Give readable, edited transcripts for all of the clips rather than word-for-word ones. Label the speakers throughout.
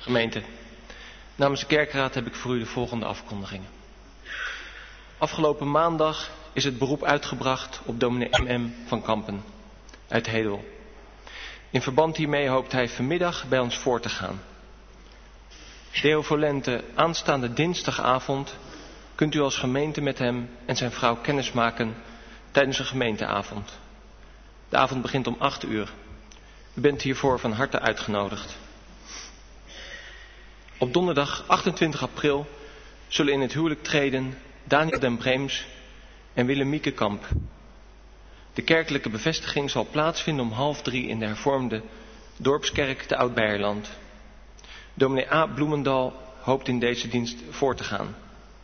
Speaker 1: Gemeente, namens de kerkraad heb ik voor u de volgende afkondigingen. Afgelopen maandag is het beroep uitgebracht op dominee M.M. van Kampen uit Hedel. In verband hiermee hoopt hij vanmiddag bij ons voor te gaan. Deo Volente, aanstaande dinsdagavond kunt u als gemeente met hem en zijn vrouw kennismaken tijdens een gemeenteavond. De avond begint om 8 uur. U bent hiervoor van harte uitgenodigd. Op donderdag 28 april zullen in het huwelijk treden Daniel den Breems en Willemieke Kamp. De kerkelijke bevestiging zal plaatsvinden om 2:30 in de hervormde dorpskerk te Oud-Beierland. Dominee A. Bloemendal hoopt in deze dienst voor te gaan.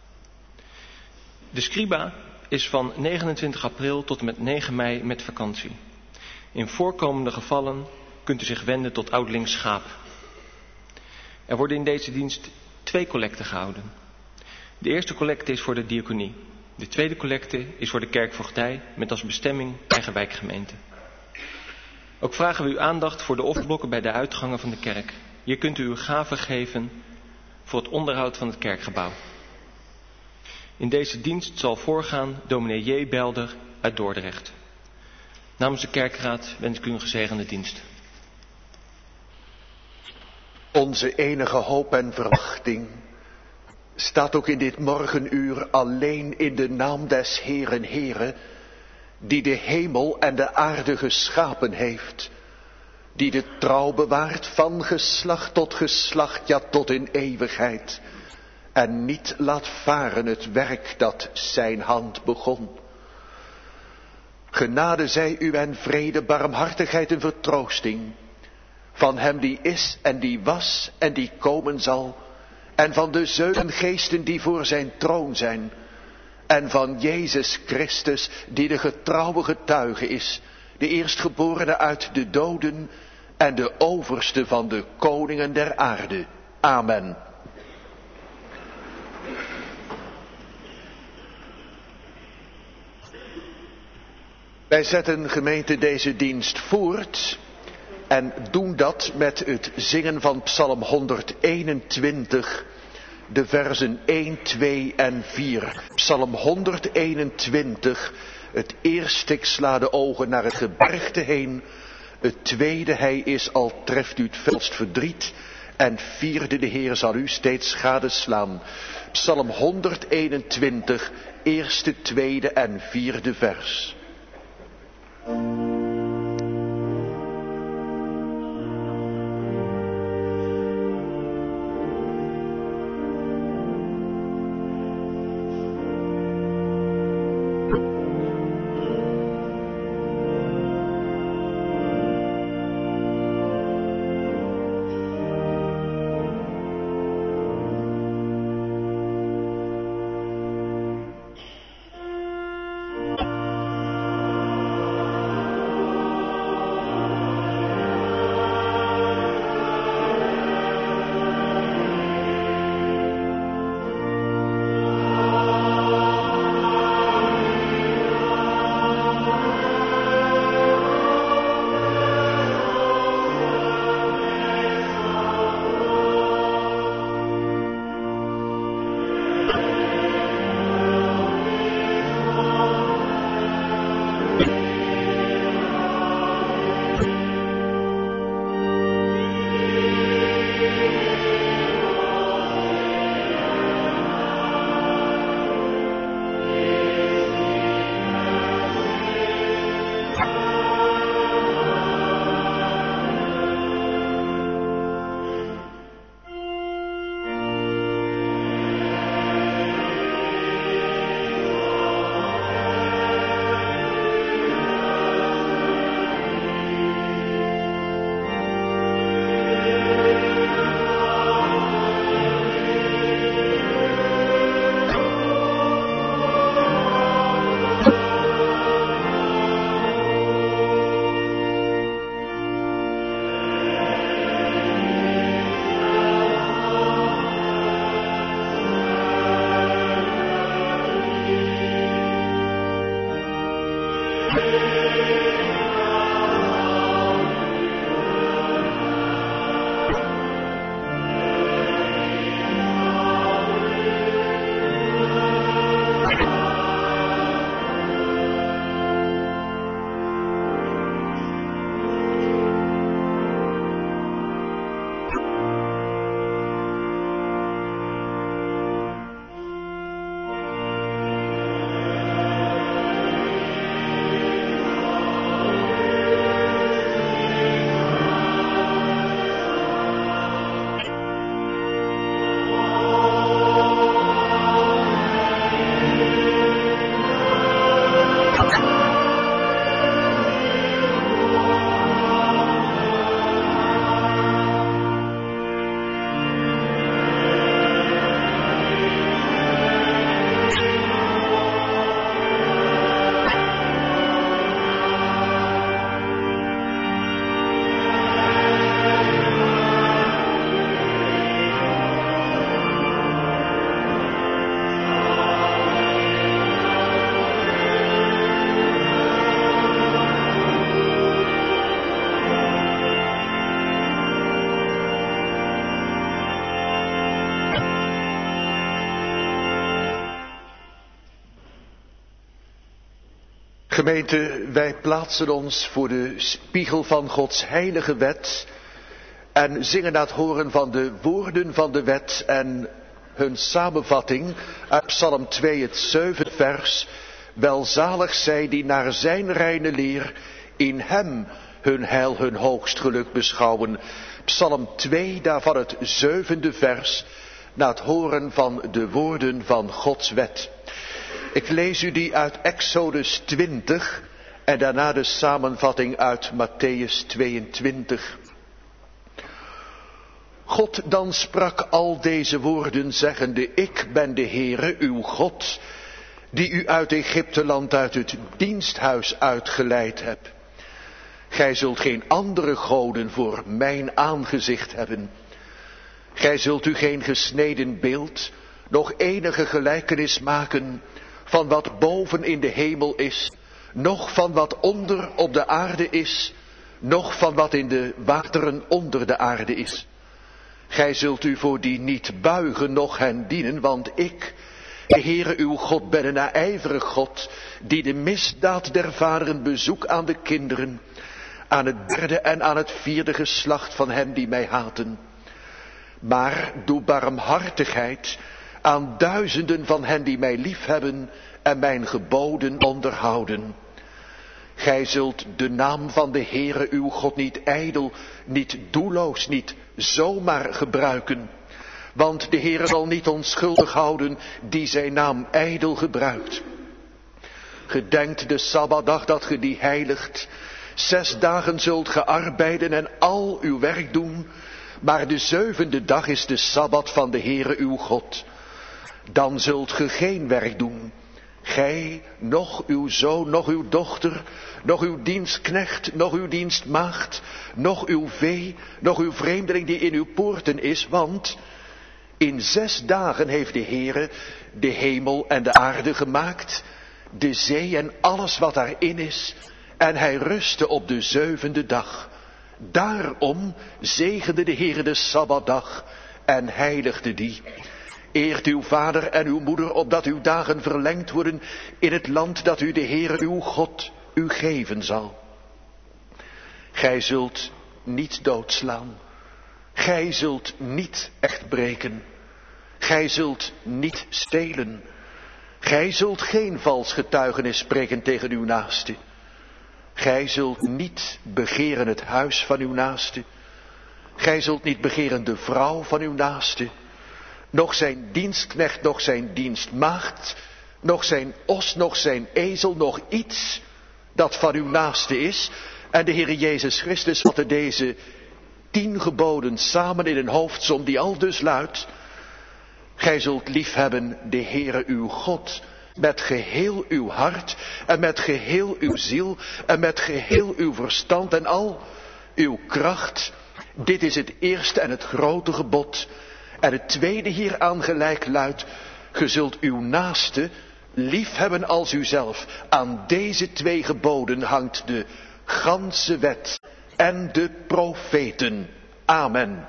Speaker 1: De scriba is van 29 april tot en met 9 mei met vakantie. In voorkomende gevallen kunt u zich wenden tot ouderling Schaap. Er worden in deze dienst 2 collecten gehouden. De eerste collecte is voor de diaconie. De tweede collecte is voor de kerkvoogdij met als bestemming eigen wijkgemeente. Ook vragen we uw aandacht voor de offerblokken bij de uitgangen van de kerk. Hier kunt u uw gave geven voor het onderhoud van het kerkgebouw. In deze dienst zal voorgaan dominee J. Belder uit Dordrecht. Namens de kerkraad wens ik u een gezegende dienst.
Speaker 2: Onze enige hoop en verwachting staat ook in dit morgenuur alleen in de naam des Heeren Heere, die de hemel en de aarde geschapen heeft, die de trouw bewaart van geslacht tot geslacht, ja tot in eeuwigheid, en niet laat varen het werk dat zijn hand begon. Genade zij u en vrede, barmhartigheid en vertroosting, van hem die is en die was en die komen zal, en van de 7 geesten die voor zijn troon zijn, en van Jezus Christus die de getrouwe getuige is, de eerstgeborene uit de doden en de overste van de koningen der aarde. Amen. Wij zetten, gemeente, deze dienst voort en doen dat met het zingen van Psalm 121, de versen 1, 2 en 4. Psalm 121, het eerste, ik sla de ogen naar het gebergte heen. Het tweede, hij is al treft u het felst verdriet. En vierde, de Heer zal u steeds gadeslaan. Psalm 121, eerste, tweede en vierde vers. Gemeente, wij plaatsen ons voor de spiegel van Gods heilige wet en zingen na het horen van de woorden van de wet en hun samenvatting uit Psalm 2, het 7e vers. Welzalig zij die naar zijn reine leer in hem hun heil, hun hoogst geluk beschouwen. Psalm 2, daarvan het 7e vers, na het horen van de woorden van Gods wet. Ik lees u die uit Exodus 20 en daarna de samenvatting uit Mattheüs 22. God dan sprak al deze woorden zeggende, ik ben de Heere, uw God, die u uit Egypteland uit het diensthuis uitgeleid heb. Gij zult geen andere goden voor mijn aangezicht hebben. Gij zult u geen gesneden beeld, nog enige gelijkenis maken van wat boven in de hemel is, noch van wat onder op de aarde is, noch van wat in de wateren onder de aarde is. Gij zult u voor die niet buigen, noch hen dienen, want ik, de Heere uw God, ben een naijverig God, die de misdaad der vaderen bezoek aan de kinderen, aan het derde en aan het vierde geslacht van hen die mij haten. Maar doe barmhartigheid aan duizenden van hen die mij liefhebben en mijn geboden onderhouden. Gij zult de naam van de Heere uw God niet ijdel, niet doelloos, niet zomaar gebruiken. Want de Heere zal niet onschuldig houden die zijn naam ijdel gebruikt. Gedenkt de Sabbatdag dat ge die heiligt. 6 dagen zult ge arbeiden en al uw werk doen. Maar de 7e dag is de Sabbat van de Heere uw God. Dan zult ge geen werk doen. Gij, noch uw zoon, noch uw dochter, noch uw dienstknecht, noch uw dienstmaagd, noch uw vee, noch uw vreemdeling die in uw poorten is, want in 6 dagen heeft de Heere de hemel en de aarde gemaakt, de zee en alles wat daarin is, en hij rustte op de 7e dag. Daarom zegende de Heere de Sabbatdag en heiligde die. Eert uw vader en uw moeder, opdat uw dagen verlengd worden in het land dat u de Heere uw God u geven zal. Gij zult niet doodslaan. Gij zult niet echt breken. Gij zult niet stelen. Gij zult geen vals getuigenis spreken tegen uw naaste. Gij zult niet begeren het huis van uw naaste. Gij zult niet begeren de vrouw van uw naaste. Nog zijn dienstknecht, nog zijn dienstmaagd, nog zijn os, nog zijn ezel, nog iets dat van uw naaste is. En de Heere Jezus Christus vatte deze 10 geboden samen in een hoofdsom die aldus luidt: gij zult liefhebben de Heere uw God met geheel uw hart en met geheel uw ziel en met geheel uw verstand en al uw kracht. Dit is het eerste en het grote gebod. En het tweede hieraan gelijk luidt: ge zult uw naaste liefhebben als uzelf. Aan deze 2 geboden hangt de ganse wet en de profeten. Amen.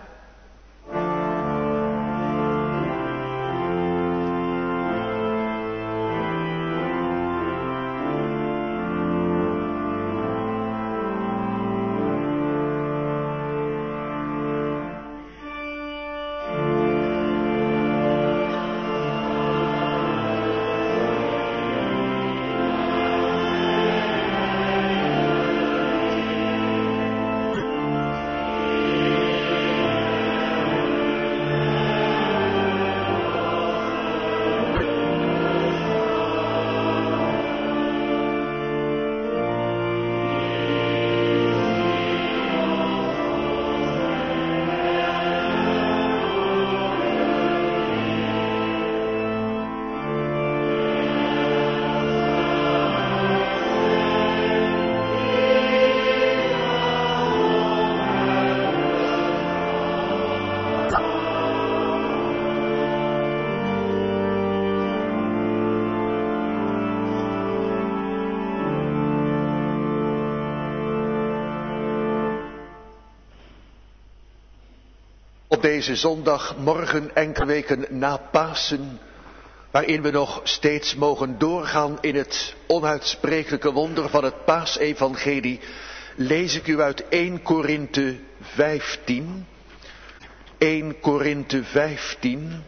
Speaker 2: Op deze zondagmorgen, enkele weken na Pasen, waarin we nog steeds mogen doorgaan in het onuitsprekelijke wonder van het Paasevangelie, lees ik u uit 1 Korinthe 15. 1 Korinthe 15.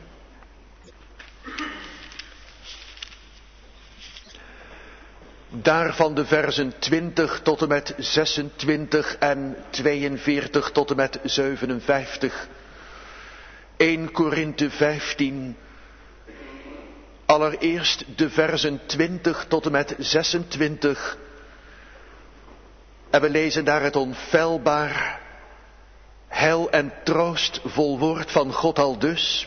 Speaker 2: Daarvan de versen 20 tot en met 26 en 42 tot en met 57. 1 Korinthe 15. Allereerst de versen 20 tot en met 26. En we lezen daar het onfeilbaar, heil en troostvol woord van God aldus.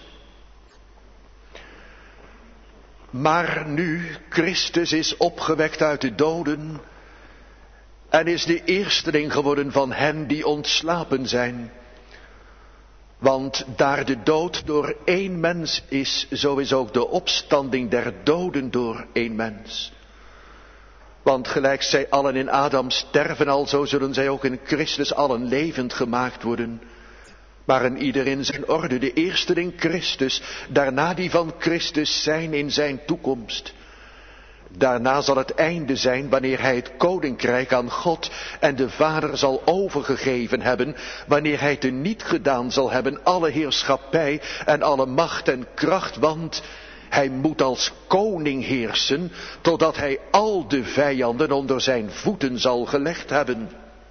Speaker 2: Maar nu Christus is opgewekt uit de doden en is de eersteling geworden van hen die ontslapen zijn. Want daar de dood door 1 mens is, zo is ook de opstanding der doden door 1 mens. Want gelijk zij allen in Adam sterven, alzo zullen zij ook in Christus allen levend gemaakt worden. Maar een ieder in zijn orde, de eersteling Christus, daarna die van Christus zijn in zijn toekomst. Daarna zal het einde zijn wanneer hij het koninkrijk aan God en de Vader zal overgegeven hebben, wanneer hij teniet gedaan zal hebben alle heerschappij en alle macht en kracht, want hij moet als koning heersen, totdat hij al de vijanden onder zijn voeten zal gelegd hebben.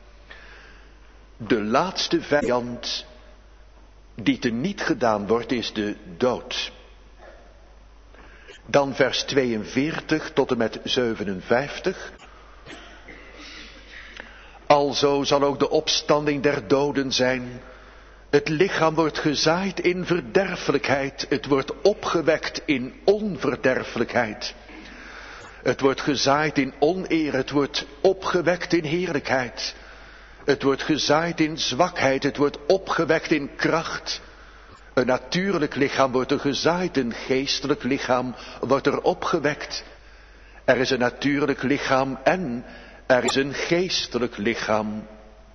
Speaker 2: De laatste vijand die teniet gedaan wordt, is de dood. Dan vers 42 tot en met 57. Alzo zal ook de opstanding der doden zijn. Het lichaam wordt gezaaid in verderfelijkheid. Het wordt opgewekt in onverderfelijkheid. Het wordt gezaaid in oneer. Het wordt opgewekt in heerlijkheid. Het wordt gezaaid in zwakheid. Het wordt opgewekt in kracht. Een natuurlijk lichaam wordt er gezaaid, een geestelijk lichaam wordt er opgewekt. Er is een natuurlijk lichaam en er is een geestelijk lichaam.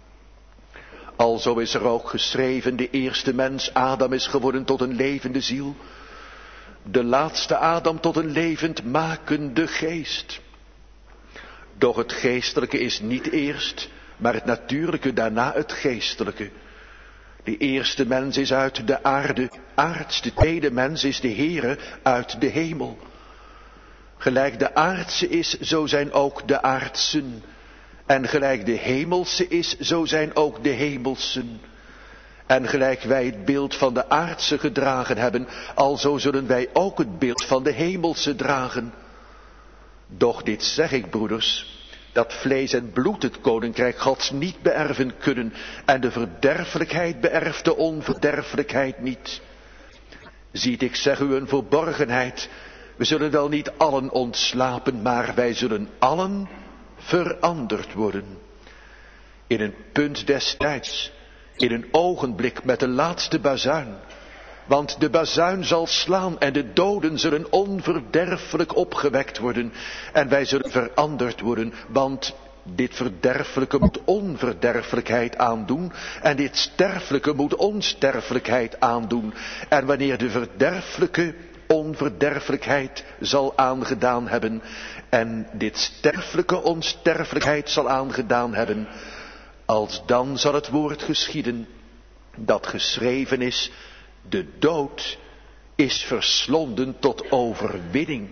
Speaker 2: Alzo is er ook geschreven, de eerste mens, Adam, is geworden tot een levende ziel. De laatste Adam tot een levendmakende geest. Doch het geestelijke is niet eerst, maar het natuurlijke daarna het geestelijke. De eerste mens is uit de aarde, aards. De tweede mens is de Heere uit de hemel. Gelijk de aardse is, zo zijn ook de aardsen. En gelijk de hemelse is, zo zijn ook de hemelsen. En gelijk wij het beeld van de aardse gedragen hebben, alzo zullen wij ook het beeld van de hemelse dragen. Doch dit zeg ik, broeders, dat vlees en bloed het koninkrijk Gods niet beërven kunnen en de verderfelijkheid beërft de onverderfelijkheid niet. Ziet, ik zeg u een verborgenheid, we zullen wel niet allen ontslapen, maar wij zullen allen veranderd worden. In een punt des tijds, in een ogenblik met de laatste bazuin. Want de bazuin zal slaan en de doden zullen onverderfelijk opgewekt worden. En wij zullen veranderd worden, want dit verderfelijke moet onverderfelijkheid aandoen. En dit sterfelijke moet onsterfelijkheid aandoen. En wanneer de verderfelijke onverderfelijkheid zal aangedaan hebben en dit sterfelijke onsterfelijkheid zal aangedaan hebben, alsdan zal het woord geschieden dat geschreven is: de dood is verslonden tot overwinning.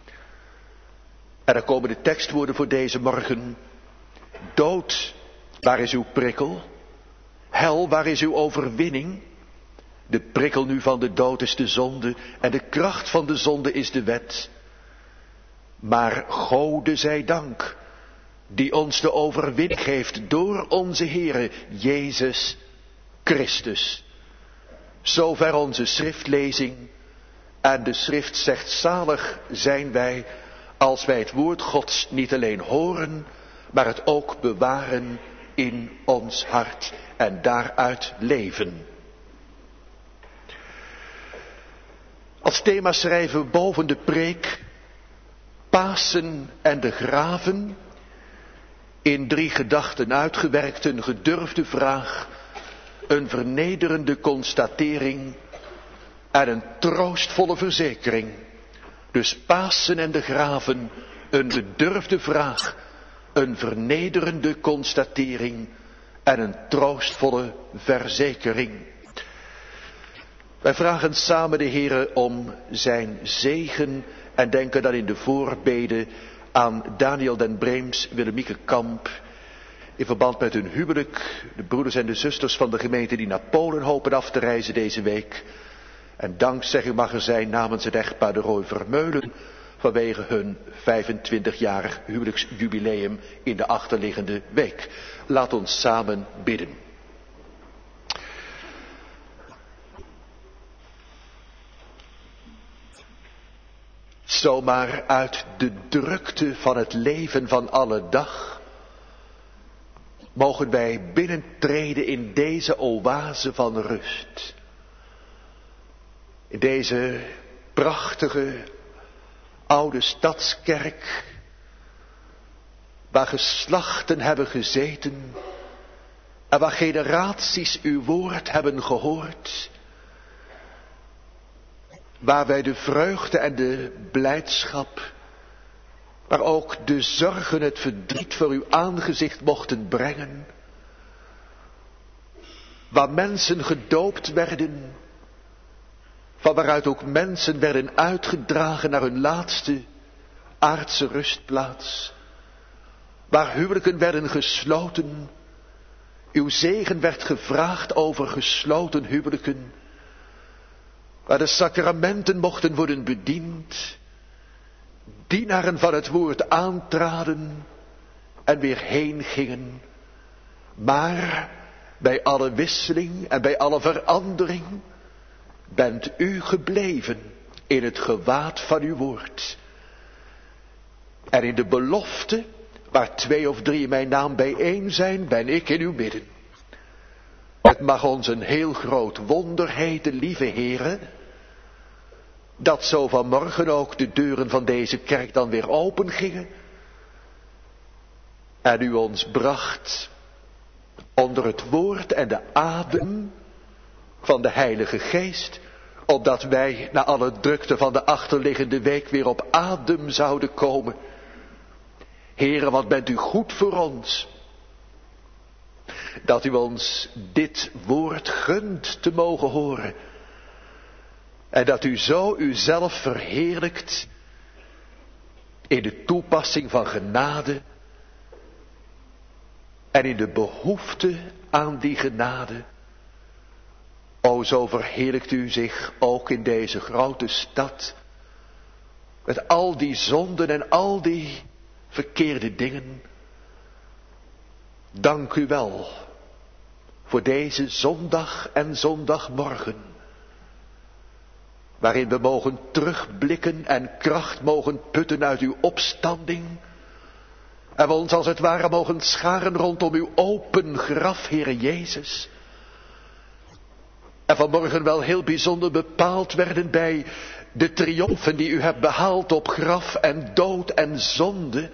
Speaker 2: En dan komen de tekstwoorden voor deze morgen. Dood, waar is uw prikkel? Hel, waar is uw overwinning? De prikkel nu van de dood is de zonde en de kracht van de zonde is de wet. Maar Gode zij dank, die ons de overwinning geeft door onze Heere Jezus Christus. Zover onze schriftlezing. En de schrift zegt: zalig zijn wij als wij het woord Gods niet alleen horen, maar het ook bewaren in ons hart en daaruit leven. Als thema schrijven we boven de preek Pasen en de graven. In 3 gedachten uitgewerkt, een gedurfde vraag, een vernederende constatering en een troostvolle verzekering. Dus Pasen en de graven, een bedurfde vraag, een vernederende constatering en een troostvolle verzekering. Wij vragen samen de Heere om zijn zegen en denken dan in de voorbeden aan Daniel den Breems, Willemieke Kamp, in verband met hun huwelijk, de broeders en de zusters van de gemeente die naar Polen hopen af te reizen deze week. En dankzegging mag er zijn namens het echtpaar de Roy Vermeulen vanwege hun 25-jarig huwelijksjubileum in de achterliggende week. Laat ons samen bidden. Zomaar uit de drukte van het leven van alle dag mogen wij binnentreden in deze oase van rust. In deze prachtige oude stadskerk, waar geslachten hebben gezeten en waar generaties uw woord hebben gehoord, waar wij de vreugde en de blijdschap, maar ook de zorgen, het verdriet voor uw aangezicht mochten brengen, waar mensen gedoopt werden, van waaruit ook mensen werden uitgedragen naar hun laatste aardse rustplaats, waar huwelijken werden gesloten, uw zegen werd gevraagd over gesloten huwelijken, waar de sacramenten mochten worden bediend, dienaren van het woord aantraden en weer heen gingen, maar bij alle wisseling en bij alle verandering bent u gebleven in het gewaad van uw woord. En in de belofte, waar 2 of 3 in mijn naam bijeen zijn, ben ik in uw midden. Het mag ons een heel groot wonder heten, lieve heren, dat zo vanmorgen ook de deuren van deze kerk dan weer open gingen. En u ons bracht onder het woord en de adem van de Heilige Geest, opdat wij na alle drukte van de achterliggende week weer op adem zouden komen. Heere, wat bent u goed voor ons, dat u ons dit woord gunt te mogen horen. En dat u zo uzelf verheerlijkt in de toepassing van genade en in de behoefte aan die genade. O, zo verheerlijkt u zich ook in deze grote stad, met al die zonden en al die verkeerde dingen. Dank u wel voor deze zondag en zondagmorgen, waarin we mogen terugblikken en kracht mogen putten uit uw opstanding, en we ons als het ware mogen scharen rondom uw open graf, Heere Jezus. En vanmorgen wel heel bijzonder bepaald werden bij de triomfen die u hebt behaald op graf en dood en zonde.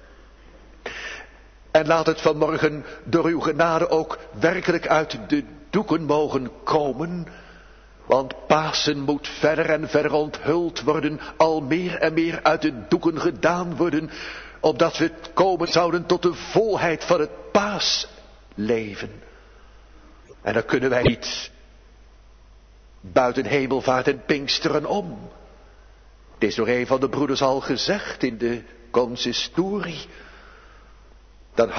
Speaker 2: En laat het vanmorgen door uw genade ook werkelijk uit de doeken mogen komen. Want Pasen moet verder en verder onthuld worden, al meer en meer uit de doeken gedaan worden, opdat we komen zouden tot de volheid van het paasleven. En dan kunnen wij niet buiten hemelvaart en Pinksteren om. Het is door een van de broeders al gezegd in de consistorie. Dan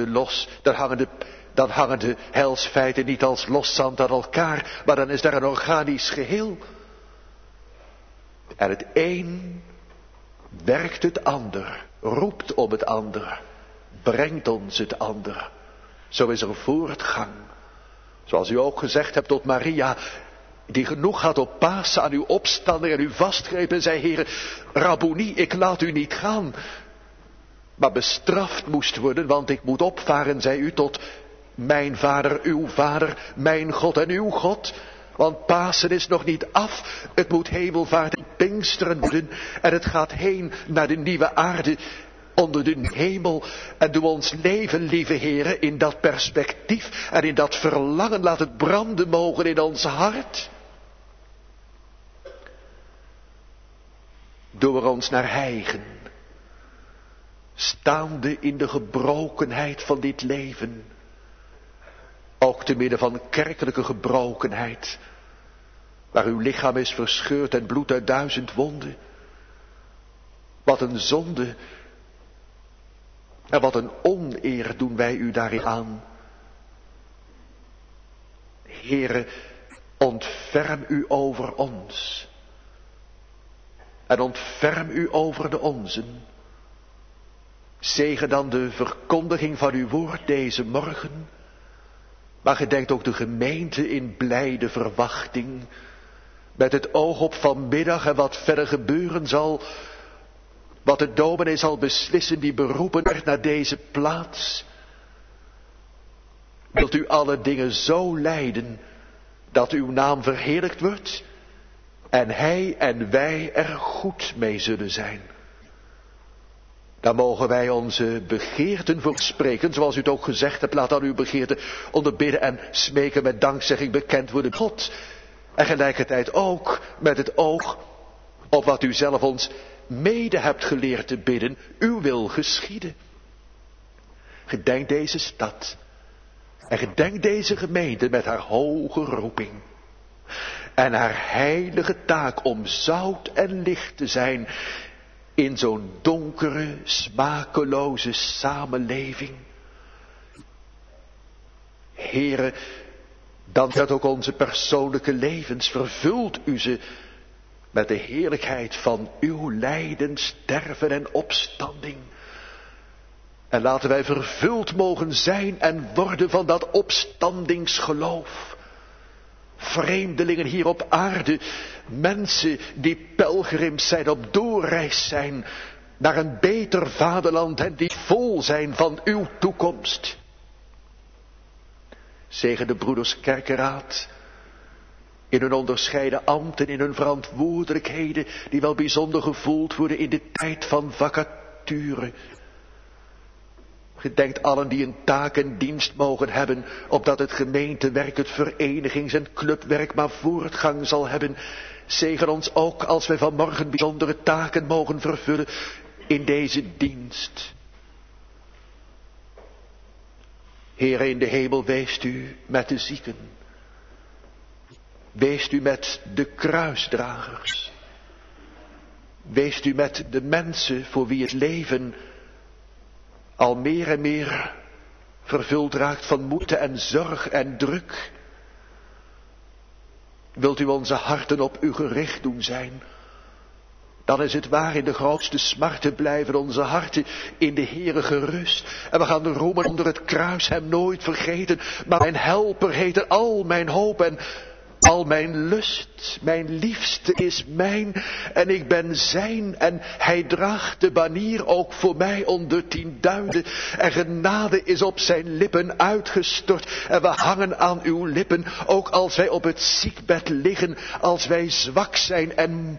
Speaker 2: hangen de helsfeiten niet als loszand aan elkaar, maar dan is daar een organisch geheel. En het een werkt het ander, roept om het ander, brengt ons het ander. Zo is er voortgang. Zoals u ook gezegd hebt tot Maria, die genoeg had op Pasen aan uw opstanding en u vastgreep en zei, Heere, Rabboni, ik laat u niet gaan. Maar bestraft moest worden, want ik moet opvaren, zei u, tot mijn vader, mijn God en uw God. Want Pasen is nog niet af, het moet hemelvaart en Pinksteren worden. En het gaat heen naar de nieuwe aarde onder de hemel. En doe ons leven, lieve Heere, in dat perspectief en in dat verlangen. Laat het branden mogen in ons hart. doen we ons naar hijgen. Staande in de gebrokenheid van dit leven. Ook te midden van kerkelijke gebrokenheid. Waar uw lichaam is verscheurd en bloed uit 1000 wonden. Wat een zonde. En wat een oneer doen wij u daarin aan. Heere, ontferm u over ons. En ontferm u over de onzen. Zegen dan de verkondiging van uw woord deze morgen. Maar gedenkt ook de gemeente in blijde verwachting. Met het oog op vanmiddag en wat verder gebeuren zal. Wat de dominee zal beslissen die beroepen werd naar deze plaats. Wilt u alle dingen zo leiden dat uw naam verheerlijkt wordt. En hij en wij er goed mee zullen zijn. Dan mogen wij onze begeerten voorspreken, zoals u het ook gezegd hebt. Laat dan uw begeerten onderbidden en smeken met dankzegging bekend worden God. En gelijkertijd ook met het oog op wat u zelf ons mede hebt geleerd te bidden. Uw wil geschieden. Gedenk deze stad. En gedenk deze gemeente met haar hoge roeping. En haar heilige taak om zout en licht te zijn in zo'n donkere, smakeloze samenleving. Heere, dan dat ook onze persoonlijke levens, vervult u ze met de heerlijkheid van uw lijden, sterven en opstanding. En laten wij vervuld mogen zijn en worden van dat opstandingsgeloof. Vreemdelingen hier op aarde, mensen die pelgrims zijn, op doorreis zijn naar een beter vaderland en die vol zijn van uw toekomst. Zegen de broeders kerkeraad in hun onderscheiden ambten, in hun verantwoordelijkheden die wel bijzonder gevoeld worden in de tijd van vacature. Gedenkt allen die een taak en dienst mogen hebben, opdat het gemeentewerk, het verenigings- en clubwerk maar voortgang zal hebben. Zegen ons ook als wij vanmorgen bijzondere taken mogen vervullen in deze dienst. Heere, in de hemel, weest u met de zieken. Weest u met de kruisdragers. Weest u met de mensen voor wie het leven al meer en meer vervuld raakt van moeite en zorg en druk. Wilt u onze harten op u gericht doen zijn, dan is het waar, in de grootste smarten blijven onze harten in de Heere gerust. En we gaan roemen onder het kruis, hem nooit vergeten. Maar mijn helper heet al mijn hoop en al mijn lust. Mijn liefste is mijn en ik ben zijn. En hij draagt de banier ook voor mij onder 10 duiden. En genade is op zijn lippen uitgestort. En we hangen aan uw lippen, ook als wij op het ziekbed liggen, als wij zwak zijn en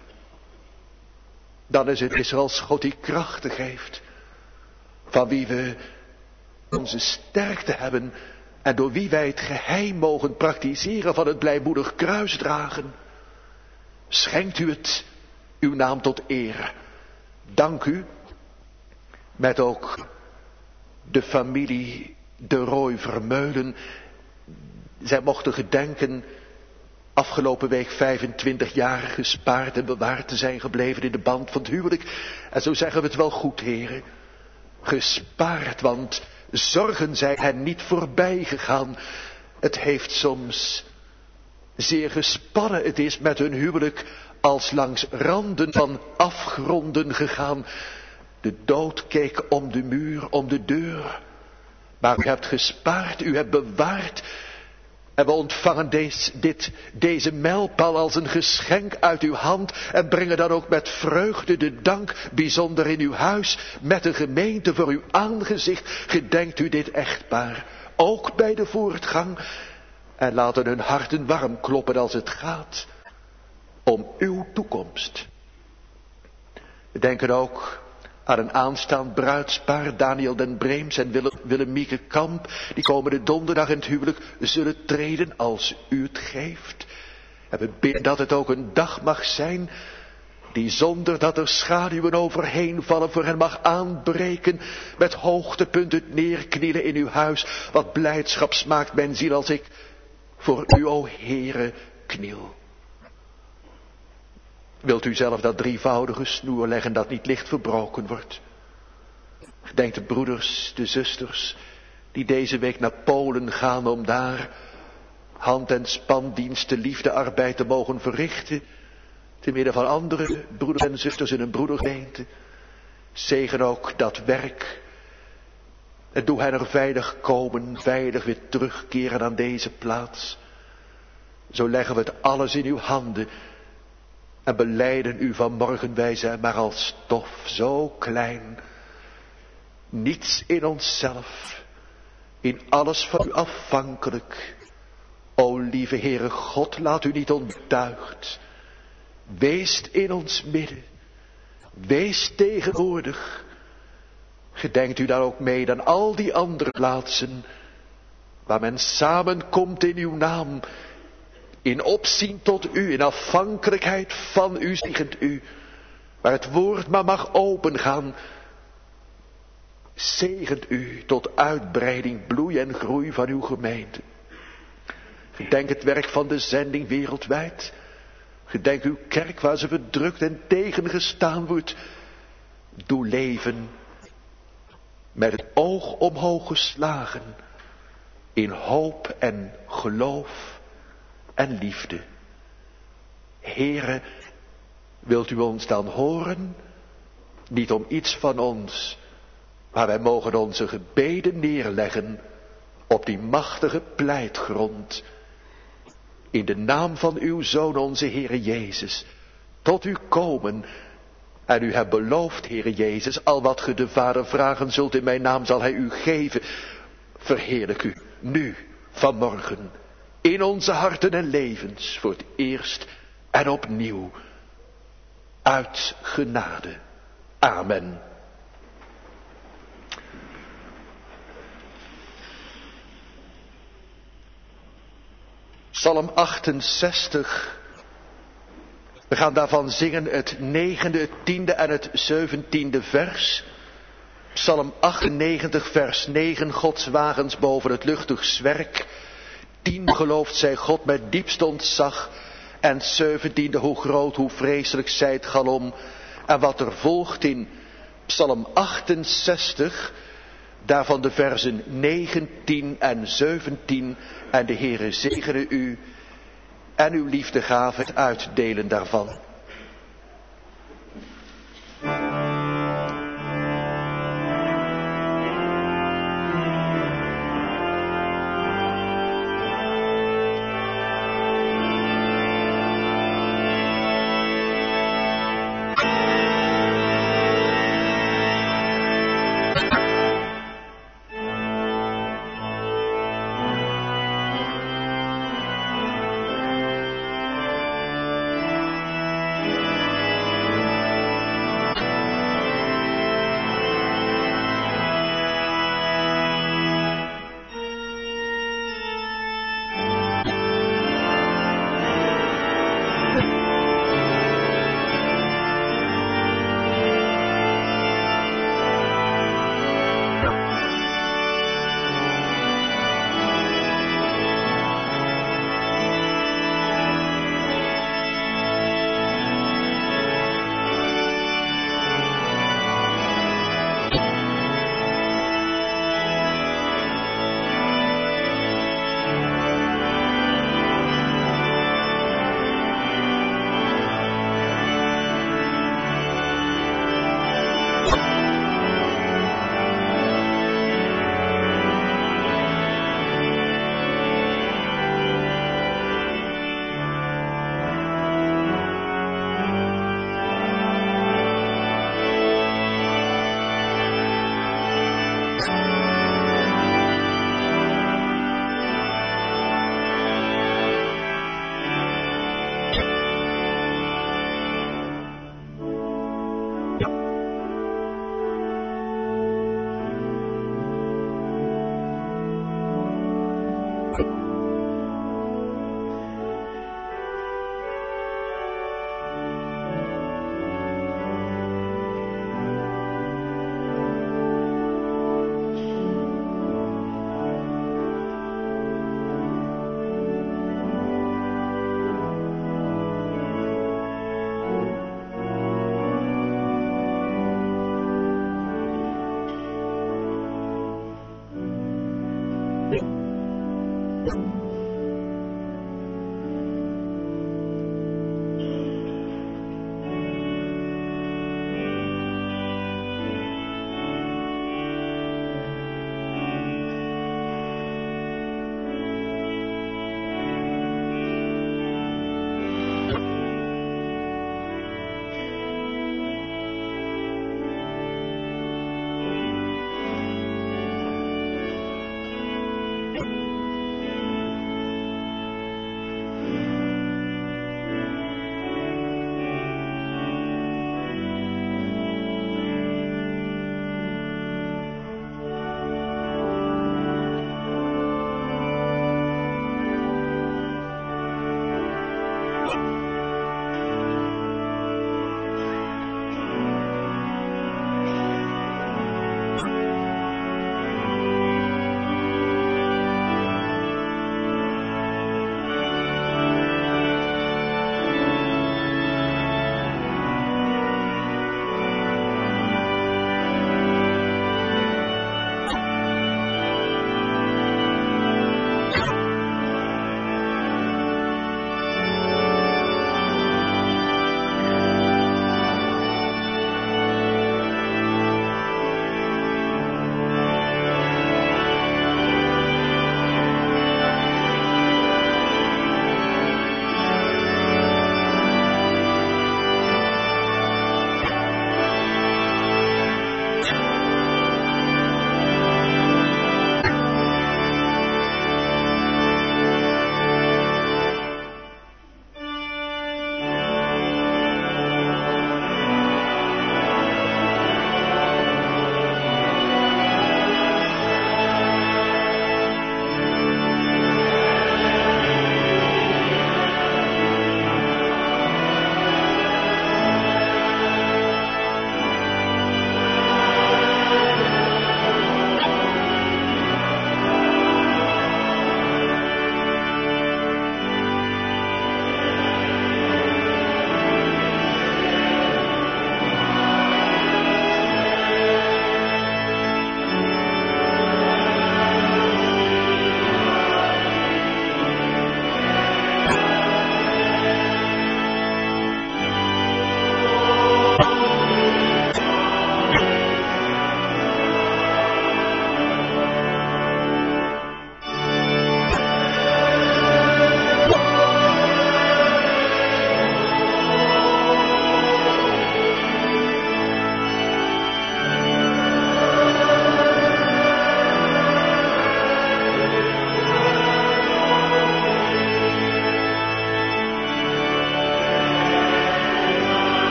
Speaker 2: dan is het Israëls God die krachten geeft, van wie we onze sterkte hebben en door wie wij het geheim mogen praktiseren van het blijmoedig kruisdragen. Schenkt u het uw naam tot eer. Dank u met ook de familie de Roy Vermeulen. Zij mochten gedenken afgelopen week 25 jaar gespaard en bewaard te zijn gebleven in de band van het huwelijk. En zo zeggen we het wel goed, heren. Gespaard, want zorgen zijn hen niet voorbij gegaan. Het heeft soms zeer gespannen. Het is met hun huwelijk als langs randen van afgronden gegaan. De dood keek om de muur, om de deur. Maar u hebt gespaard, u hebt bewaard. En we ontvangen deze mijlpaal als een geschenk uit uw hand en brengen dan ook met vreugde de dank, bijzonder in uw huis, met de gemeente voor uw aangezicht. Gedenkt u dit echtpaar, ook bij de voortgang, en laten hun harten warm kloppen als het gaat om uw toekomst. We denken ook aan een aanstaand bruidspaar, Daniel den Breems en Willemieke Kamp, die komende donderdag in het huwelijk zullen treden als u het geeft. En we bidden dat het ook een dag mag zijn die zonder dat er schaduwen overheen vallen voor hen mag aanbreken, met hoogtepunten neerknielen in uw huis. Wat blijdschap smaakt mijn ziel als ik voor u, o Heere, kniel. Wilt u zelf dat drievoudige snoer leggen dat niet licht verbroken wordt? Gedenk de broeders, de zusters, die deze week naar Polen gaan om daar hand- en spandiensten, liefdearbeid te mogen verrichten, te midden van andere broeders en zusters in een broedergemeente. Zegen ook dat werk. En doe hen er veilig komen, veilig weer terugkeren aan deze plaats. Zo leggen we het alles in uw handen en belijden u vanmorgen, wij zijn maar als stof, zo klein. Niets in onszelf, in alles van u afhankelijk. O lieve Heere God, laat u niet onbetuigd. Wees in ons midden. Wees tegenwoordig. Gedenkt u daar ook mee aan al die andere plaatsen waar men samenkomt in uw naam. In opzien tot u, in afhankelijkheid van u, zegent u. Waar het woord maar mag opengaan. Zegent u tot uitbreiding, bloei en groei van uw gemeente. Gedenk het werk van de zending wereldwijd. Gedenk uw kerk waar ze verdrukt en tegengestaan wordt. Doe leven met het oog omhoog geslagen. In hoop en geloof en liefde. Heere, wilt u ons dan horen? Niet om iets van ons, maar wij mogen onze gebeden neerleggen op die machtige pleitgrond. In de naam van uw Zoon, onze Heere Jezus, tot u komen. En u hebt beloofd, Heere Jezus, al wat ge de Vader vragen zult in mijn naam, zal hij u geven. Verheerlijk u nu, vanmorgen, in onze harten en levens, voor het eerst en opnieuw, uit genade. Amen. Psalm 68. We gaan daarvan zingen het 9e, het 10e en het 17e vers. Psalm 98 vers 9. Gods wagens boven het luchtig zwerk. 10 gelooft zij God met diepst ontzag. En 17e hoe groot, hoe vreselijk zij het galom. En wat er volgt in Psalm 68... daarvan de versen 19 en 17. En de Heere zegene u en uw liefdegave het uitdelen daarvan.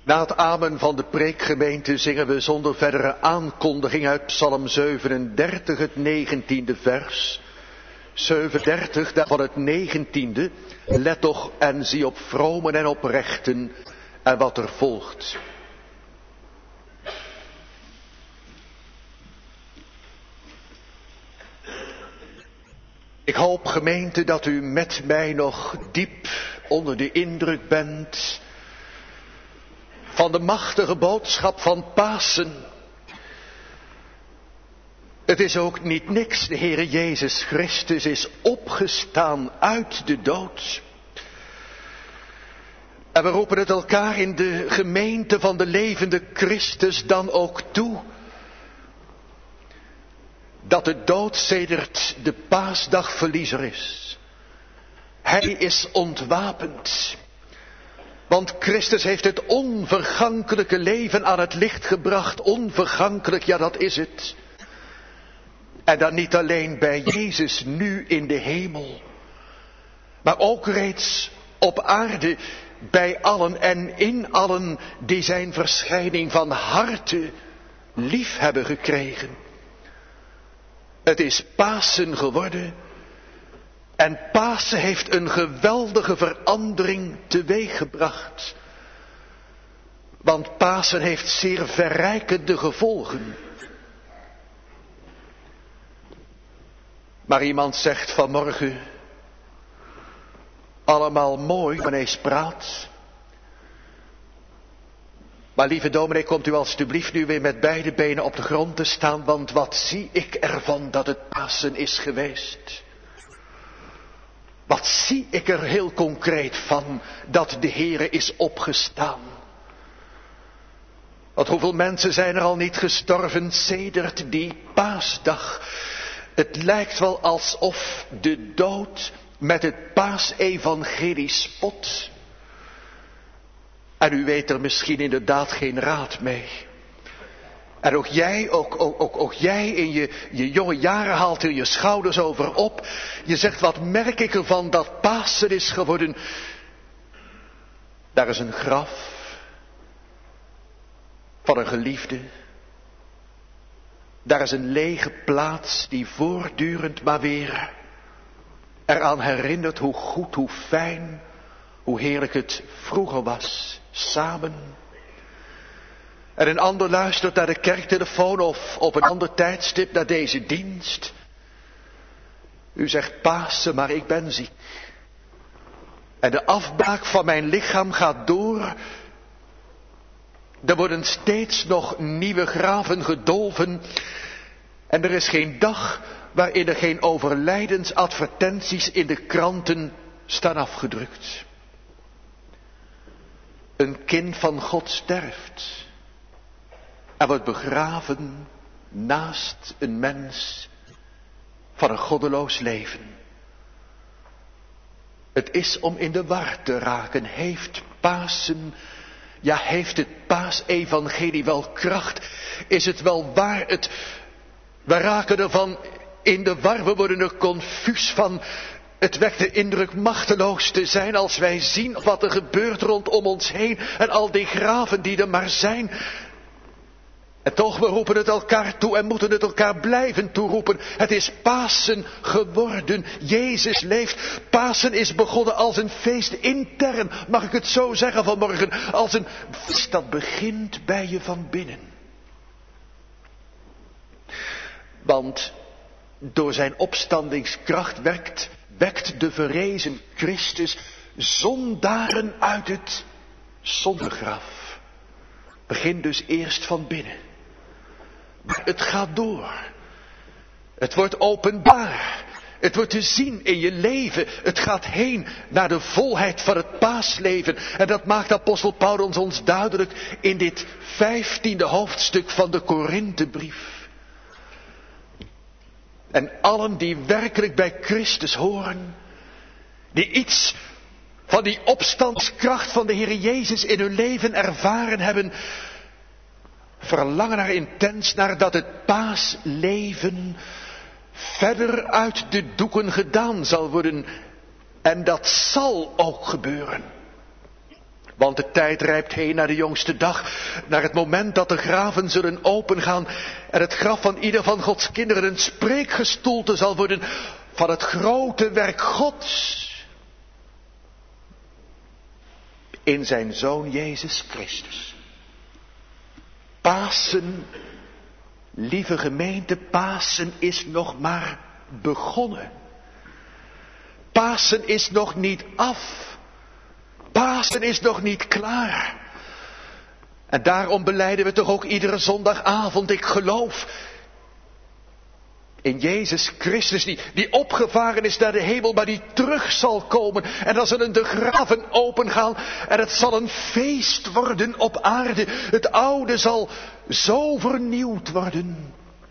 Speaker 2: Na het amen van de preekgemeente zingen we zonder verdere aankondiging uit Psalm 37, het 19e vers. 37, daarvan het 19e. Let toch en zie op vromen en oprechten en wat er volgt. Ik hoop, gemeente, dat u met mij nog diep onder de indruk bent van de machtige boodschap van Pasen. Het is ook niet niks, de Heere Jezus Christus is opgestaan uit de dood. En we roepen het elkaar in de gemeente van de levende Christus dan ook toe, dat de dood sedert de paasdag verliezer is. Hij is ontwapend. Want Christus heeft het onvergankelijke leven aan het licht gebracht. Onvergankelijk, ja, dat is het. En dan niet alleen bij Jezus nu in de hemel, maar ook reeds op aarde bij allen en in allen die zijn verschijning van harte lief hebben gekregen. Het is Pasen geworden en Pasen heeft een geweldige verandering teweeggebracht. Want Pasen heeft zeer verrijkende gevolgen. Maar iemand zegt vanmorgen, allemaal mooi, meneer praat. Maar lieve dominee, komt u alstublieft nu weer met beide benen op de grond te staan, want wat zie ik ervan dat het Pasen is geweest? Wat zie ik er heel concreet van dat de Heere is opgestaan? Want hoeveel mensen zijn er al niet gestorven sedert die paasdag? Het lijkt wel alsof de dood met het paasevangelie spot. En u weet er misschien inderdaad geen raad mee. En ook jij in je jonge jaren haalt er je schouders over op. Je zegt, wat merk ik ervan dat Pasen is geworden? Daar is een graf van een geliefde. Daar is een lege plaats die voortdurend maar weer eraan herinnert hoe goed, hoe fijn, hoe heerlijk het vroeger was, samen. En een ander luistert naar de kerktelefoon of op een ander tijdstip naar deze dienst. U zegt Pasen, maar ik ben ziek. En de afbraak van mijn lichaam gaat door. Er worden steeds nog nieuwe graven gedolven. En er is geen dag waarin er geen overlijdensadvertenties in de kranten staan afgedrukt. Een kind van God sterft en wordt begraven naast een mens van een goddeloos leven. Het is om in de war te raken. Heeft Pasen, ja, heeft het paasevangelie wel kracht? Is het wel waar? We raken ervan in de war, we worden er confuus van. Het wekt de indruk machteloos te zijn als wij zien wat er gebeurt rondom ons heen en al die graven die er maar zijn. En toch, we roepen het elkaar toe en moeten het elkaar blijven toeroepen. Het is Pasen geworden. Jezus leeft. Pasen is begonnen als een feest intern, mag ik het zo zeggen vanmorgen. Als een feest dat begint bij je van binnen. Want door zijn opstandingskracht wekt de verrezen Christus zondaren uit het zondegraf. Begin dus eerst van binnen. Maar het gaat door. Het wordt openbaar. Het wordt te zien in je leven. Het gaat heen naar de volheid van het paasleven. En dat maakt apostel Paulus ons duidelijk in dit 15e hoofdstuk van de Korinthebrief. En allen die werkelijk bij Christus horen, die iets van die opstandskracht van de Heer Jezus in hun leven ervaren hebben, verlangen er intens naar dat het paasleven verder uit de doeken gedaan zal worden. En dat zal ook gebeuren. Want de tijd rijpt heen naar de jongste dag, naar het moment dat de graven zullen opengaan en het graf van ieder van Gods kinderen een spreekgestoelte zal worden van het grote werk Gods in zijn Zoon Jezus Christus. Pasen, lieve gemeente, Pasen is nog maar begonnen. Pasen is nog niet af. Pasen is nog niet klaar. En daarom belijden we toch ook iedere zondagavond, ik geloof in Jezus Christus, die opgevaren is naar de hemel, maar die terug zal komen. En dan zullen de graven opengaan en het zal een feest worden op aarde. Het oude zal zo vernieuwd worden.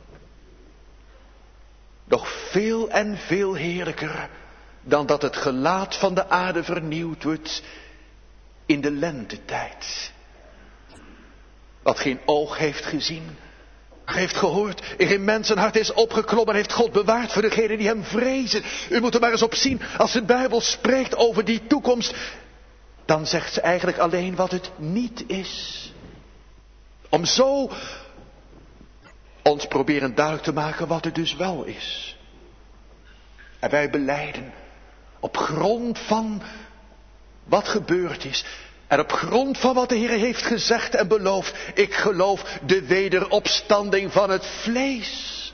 Speaker 2: Nog veel en veel heerlijker dan dat het gelaat van de aarde vernieuwd wordt in de lentetijd. Wat geen oog heeft gezien, heeft gehoord, in geen mensenhart is opgeklommen, heeft God bewaard voor degenen die hem vrezen. U moet er maar eens op zien, als de Bijbel spreekt over die toekomst, dan zegt ze eigenlijk alleen wat het niet is. Om zo ons proberen duidelijk te maken wat het dus wel is. En wij belijden op grond van wat gebeurd is. En op grond van wat de Heer heeft gezegd en beloofd. Ik geloof de wederopstanding van het vlees.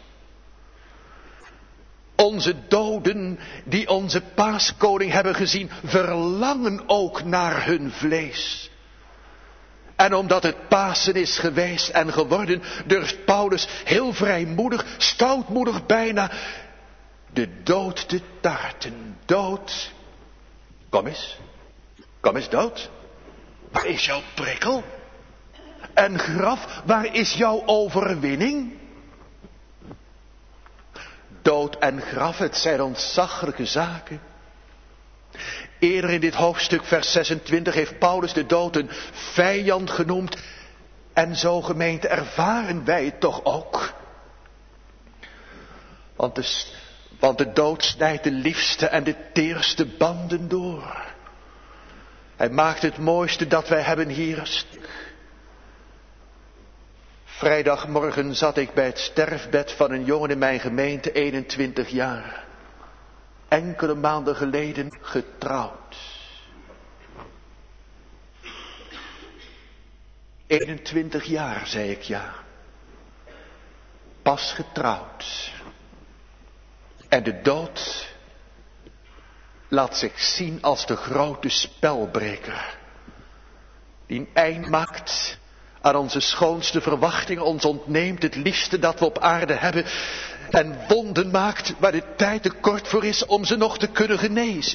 Speaker 2: Onze doden die onze paaskoning hebben gezien, verlangen ook naar hun vlees. En omdat het Pasen is geweest en geworden, durft Paulus heel vrijmoedig, stoutmoedig bijna, de dood te tarten. Dood, kom eens dood. Waar is jouw prikkel? En graf, waar is jouw overwinning? Dood en graf, het zijn ontzaglijke zaken. Eerder in dit hoofdstuk, vers 26, heeft Paulus de dood een vijand genoemd. En zo, gemeente, ervaren wij het toch ook. Want de dood snijdt de liefste en de teerste banden door. Hij maakt het mooiste dat wij hebben hier een stuk. Vrijdagmorgen zat ik bij het sterfbed van een jongen in mijn gemeente, 21 jaar. Enkele maanden geleden getrouwd. 21 jaar, zei ik, ja. Pas getrouwd. En de dood laat zich zien als de grote spelbreker. Die een eind maakt aan onze schoonste verwachtingen, ons ontneemt het liefste dat we op aarde hebben. En wonden maakt waar de tijd te kort voor is om ze nog te kunnen genezen.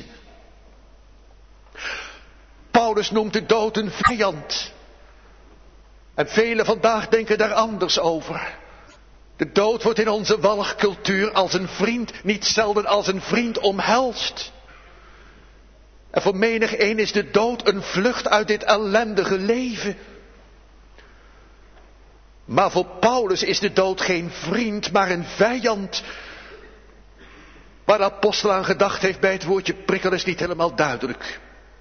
Speaker 2: Paulus noemt de dood een vijand. En velen vandaag denken daar anders over. De dood wordt in onze walgcultuur als een vriend, niet zelden als een vriend omhelst. En voor menig een is de dood een vlucht uit dit ellendige leven. Maar voor Paulus is de dood geen vriend, maar een vijand. Waar de apostel aan gedacht heeft bij het woordje prikkel is niet helemaal duidelijk.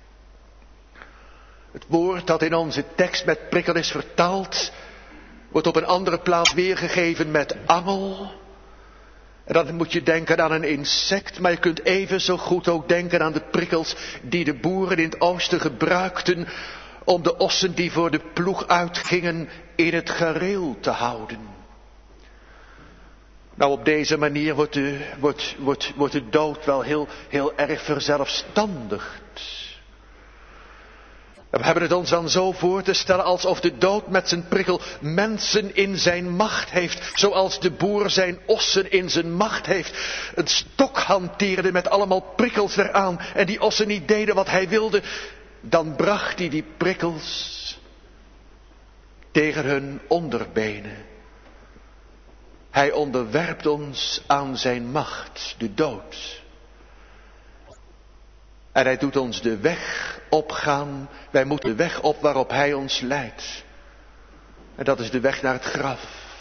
Speaker 2: Het woord dat in onze tekst met prikkel is vertaald, wordt op een andere plaats weergegeven met angel. En dan moet je denken aan een insect, maar je kunt even zo goed ook denken aan de prikkels die de boeren in het oosten gebruikten om de ossen die voor de ploeg uitgingen in het gareel te houden. Nou, op deze manier wordt de dood wel heel erg verzelfstandigd. En we hebben het ons dan zo voor te stellen alsof de dood met zijn prikkel mensen in zijn macht heeft. Zoals de boer zijn ossen in zijn macht heeft. Een stok hanteerde met allemaal prikkels eraan. En die ossen niet deden wat hij wilde. Dan bracht hij die prikkels tegen hun onderbenen. Hij onderwerpt ons aan zijn macht, de dood. En hij doet ons de weg opgaan. Wij moeten de weg op waarop hij ons leidt. En dat is de weg naar het graf.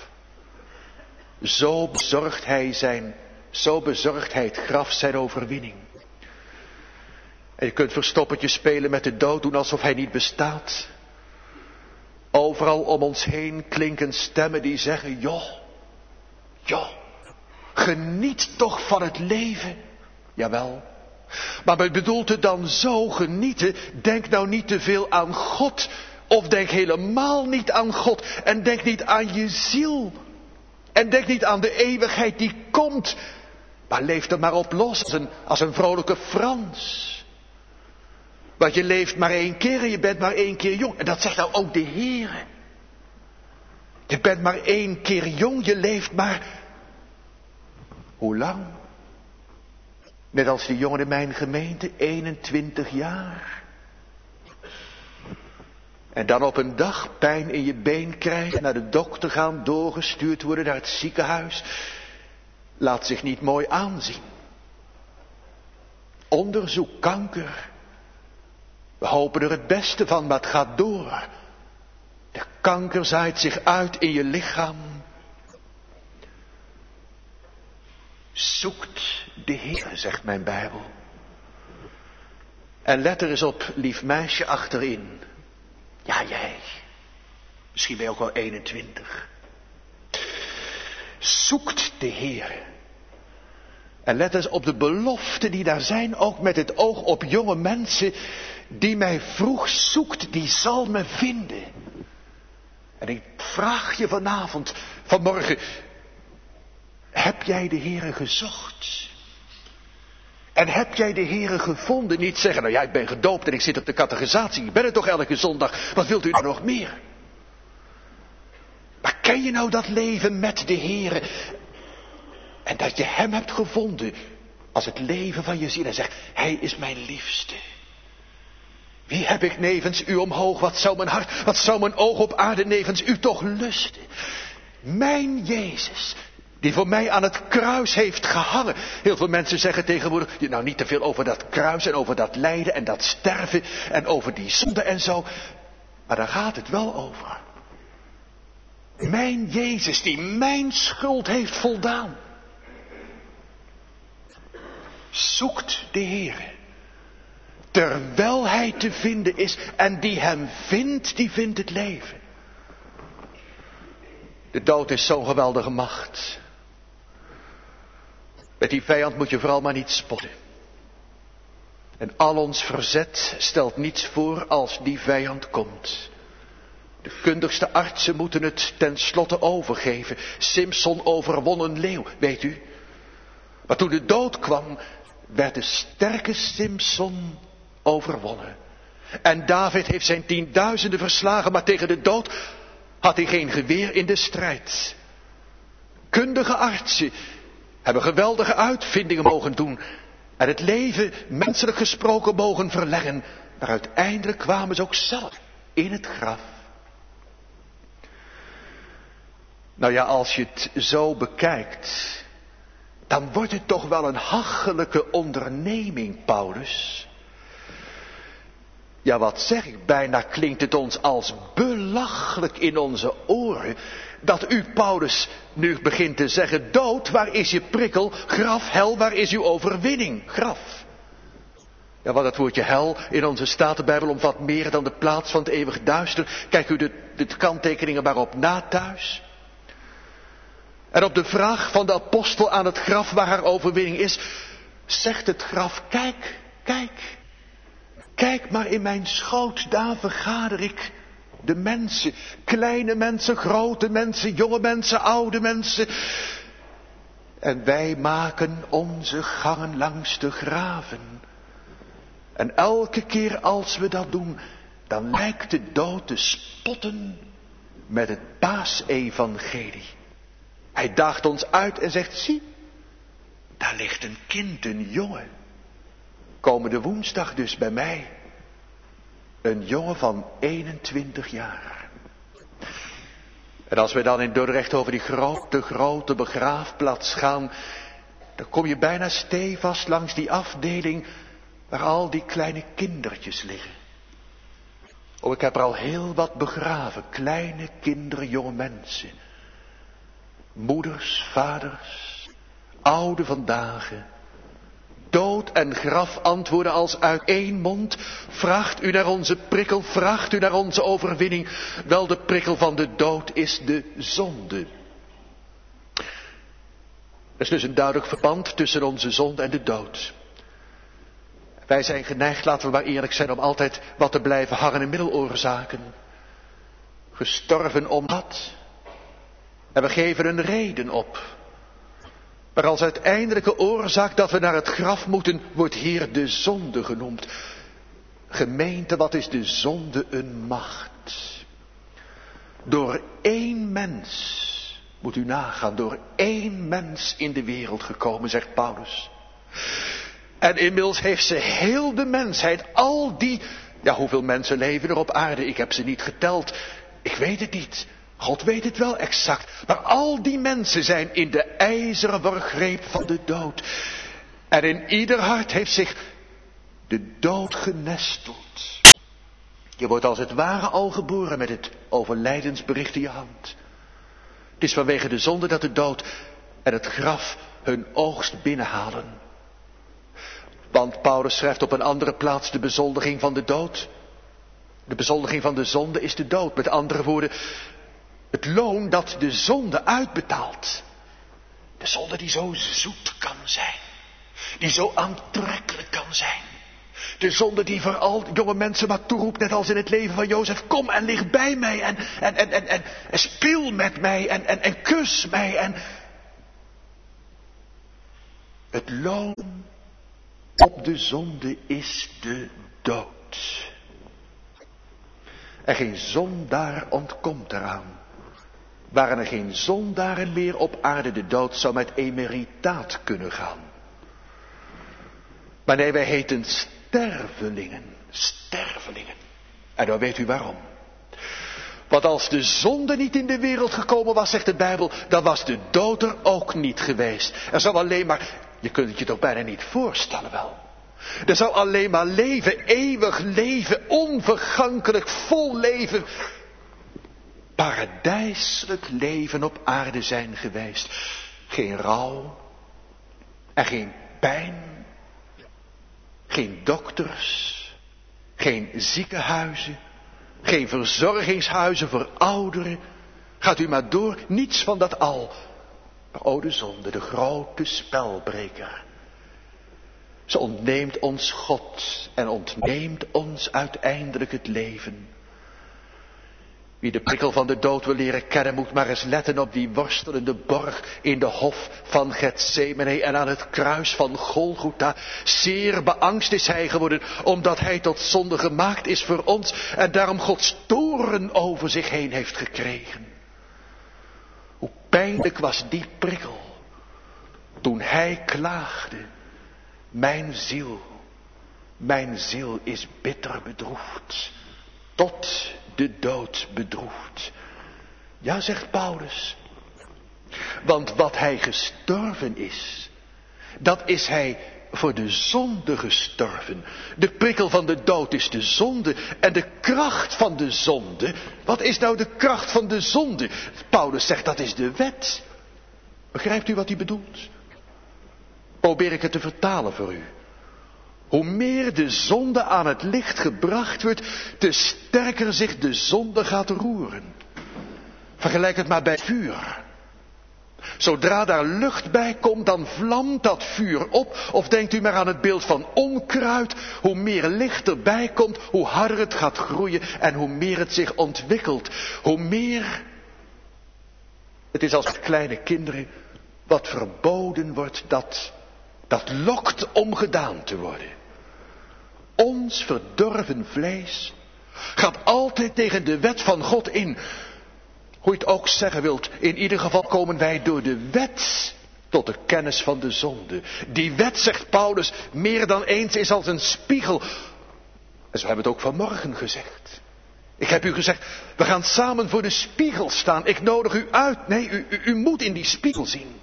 Speaker 2: Zo bezorgt hij het graf zijn overwinning. En je kunt verstoppertje spelen met de dood, doen alsof hij niet bestaat. Overal om ons heen klinken stemmen die zeggen, joh, geniet toch van het leven. Jawel, maar bedoelt het dan zo genieten? Denk nou niet te veel aan God, of denk helemaal niet aan God. En denk niet aan je ziel. En denk niet aan de eeuwigheid die komt. Maar leef er maar op los, als een vrolijke Frans. Want je leeft maar 1 keer en je bent maar 1 keer jong. En dat zegt nou ook de Heere. Je bent maar 1 keer jong, je leeft maar... Hoe lang? Net als die jongen in mijn gemeente, 21 jaar. En dan op een dag pijn in je been krijgen, naar de dokter gaan, doorgestuurd worden naar het ziekenhuis. Laat zich niet mooi aanzien. Onderzoek, kanker. We hopen er het beste van, maar het gaat door. De kanker zaait zich uit in je lichaam. Zoekt de Heer, zegt mijn Bijbel. En let er eens op, lief meisje, achterin. Ja, jij. Misschien ben je ook al 21. Zoekt de Heer. En let eens op de beloften die daar zijn, ook met het oog op jonge mensen. Die mij vroeg zoekt, die zal me vinden. En ik vraag je vanmorgen, heb jij de Heere gezocht? En heb jij de Heere gevonden? Niet zeggen, nou ja, ik ben gedoopt en ik zit op de catechisatie. Ik ben er toch elke zondag. Wat wilt u nou nog meer? Maar ken je nou dat leven met de Heere? En dat je hem hebt gevonden als het leven van je ziel. En zegt, hij is mijn liefste. Wie heb ik nevens u omhoog? Wat zou mijn hart, wat zou mijn oog op aarde nevens u toch lusten? Mijn Jezus, die voor mij aan het kruis heeft gehangen. Heel veel mensen zeggen tegenwoordig, nou niet te veel over dat kruis en over dat lijden en dat sterven en over die zonde en zo. Maar daar gaat het wel over. Mijn Jezus, die mijn schuld heeft voldaan. Zoekt de Heere. Terwijl hij te vinden is en die hem vindt, die vindt het leven. De dood is zo'n geweldige macht. Met die vijand moet je vooral maar niet spotten. En al ons verzet stelt niets voor als die vijand komt. De kundigste artsen moeten het tenslotte overgeven. Simson overwon een leeuw, weet u. Maar toen de dood kwam, werd de sterke Simson overwonnen. En David heeft zijn 10.000 verslagen, maar tegen de dood had hij geen geweer in de strijd. Kundige artsen hebben geweldige uitvindingen mogen doen en het leven, menselijk gesproken, mogen verleggen. Maar uiteindelijk kwamen ze ook zelf in het graf. Nou ja, als je het zo bekijkt, dan wordt het toch wel een hachelijke onderneming, Paulus. Ja, wat zeg ik, bijna klinkt het ons als belachelijk in onze oren, dat u, Paulus, nu begint te zeggen, dood, waar is je prikkel? Graf, hel, waar is uw overwinning? Graf. Ja, wat het woordje hel in onze Statenbijbel omvat meer dan de plaats van het eeuwig duister. Kijk u de kanttekeningen maar op na thuis. En op de vraag van de apostel aan het graf waar haar overwinning is, zegt het graf, kijk maar in mijn schoot, daar vergader ik de mensen. Kleine mensen, grote mensen, jonge mensen, oude mensen. En wij maken onze gangen langs de graven. En elke keer als we dat doen, dan lijkt de dood te spotten met het paasevangelie. Hij daagt ons uit en zegt, zie, daar ligt een kind, een jongen. Komende woensdag dus bij mij. Een jongen van 21 jaar. En als we dan in Dordrecht over die grote begraafplaats gaan, dan kom je bijna stevast langs die afdeling waar al die kleine kindertjes liggen. Oh, ik heb er al heel wat begraven, kleine kinderen, jonge mensen. Moeders, vaders, oude vandaag, dood en graf antwoorden als uit één mond. Vraagt u naar onze prikkel, vraagt u naar onze overwinning. Wel, de prikkel van de dood is de zonde. Er is dus een duidelijk verband tussen onze zonde en de dood. Wij zijn geneigd, laten we maar eerlijk zijn, om altijd wat te blijven hangen in middeloorzaken. Gestorven omdat. En we geven een reden op. Maar als uiteindelijke oorzaak dat we naar het graf moeten, wordt hier de zonde genoemd. Gemeente, wat is de zonde een macht? Door één mens, moet u nagaan, door één mens in de wereld gekomen, zegt Paulus. En inmiddels heeft ze heel de mensheid, al die, hoeveel mensen leven er op aarde? Ik heb ze niet geteld, ik weet het niet. God weet het wel exact. Maar al die mensen zijn in de ijzeren worggreep van de dood. En in ieder hart heeft zich de dood genesteld. Je wordt als het ware al geboren met het overlijdensbericht in je hand. Het is vanwege de zonde dat de dood en het graf hun oogst binnenhalen. Want Paulus schrijft op een andere plaats de bezoldiging van de dood. De bezoldiging van de zonde is de dood. Met andere woorden, het loon dat de zonde uitbetaalt. De zonde die zo zoet kan zijn. Die zo aantrekkelijk kan zijn. De zonde die vooral jonge mensen maar toeroept, net als in het leven van Jozef. Kom en lig bij mij en speel met mij en kus mij. En het loon op de zonde is de dood. En geen zondaar ontkomt eraan. Waren er geen zondaren meer op aarde, de dood zou met emeritaat kunnen gaan. Maar nee, wij heten stervelingen. Stervelingen. En dan weet u waarom. Want als de zonde niet in de wereld gekomen was, zegt de Bijbel, dan was de dood er ook niet geweest. Er zou alleen maar, je kunt het je toch bijna niet voorstellen wel. Er zou alleen maar leven, eeuwig leven, onvergankelijk, vol leven, paradijselijk leven op aarde zijn geweest. Geen rouw en geen pijn, geen dokters, geen ziekenhuizen, geen verzorgingshuizen voor ouderen. Gaat u maar door, niets van dat al. Maar o, de zonde, de grote spelbreker. Ze ontneemt ons God en ontneemt ons uiteindelijk het leven. Wie de prikkel van de dood wil leren kennen, moet maar eens letten op die worstelende borg in de hof van Getsemane en aan het kruis van Golgotha. Zeer beangst is hij geworden, omdat hij tot zonde gemaakt is voor ons en daarom Gods toorn over zich heen heeft gekregen. Hoe pijnlijk was die prikkel toen hij klaagde. Mijn ziel is bitter bedroefd, tot de dood bedroefd. Ja, zegt Paulus, want wat hij gestorven is, dat is hij voor de zonde gestorven. De prikkel van de dood is de zonde en de kracht van de zonde. Wat is nou de kracht van de zonde? Paulus zegt dat is de wet. Begrijpt u wat hij bedoelt? Probeer ik het te vertalen voor u. Hoe meer de zonde aan het licht gebracht wordt, te sterker zich de zonde gaat roeren. Vergelijk het maar bij vuur. Zodra daar lucht bij komt, dan vlamt dat vuur op. Of denkt u maar aan het beeld van onkruid. Hoe meer licht erbij komt, hoe harder het gaat groeien en hoe meer het zich ontwikkelt. Hoe meer. Het is als met kleine kinderen, wat verboden wordt, dat lokt om gedaan te worden. Ons verdorven vlees gaat altijd tegen de wet van God in. Hoe je het ook zeggen wilt, in ieder geval komen wij door de wet tot de kennis van de zonde. Die wet, zegt Paulus, meer dan eens is als een spiegel. En zo hebben we het ook vanmorgen gezegd. Ik heb u gezegd, we gaan samen voor de spiegel staan. Ik nodig u uit. Nee, u moet in die spiegel zien.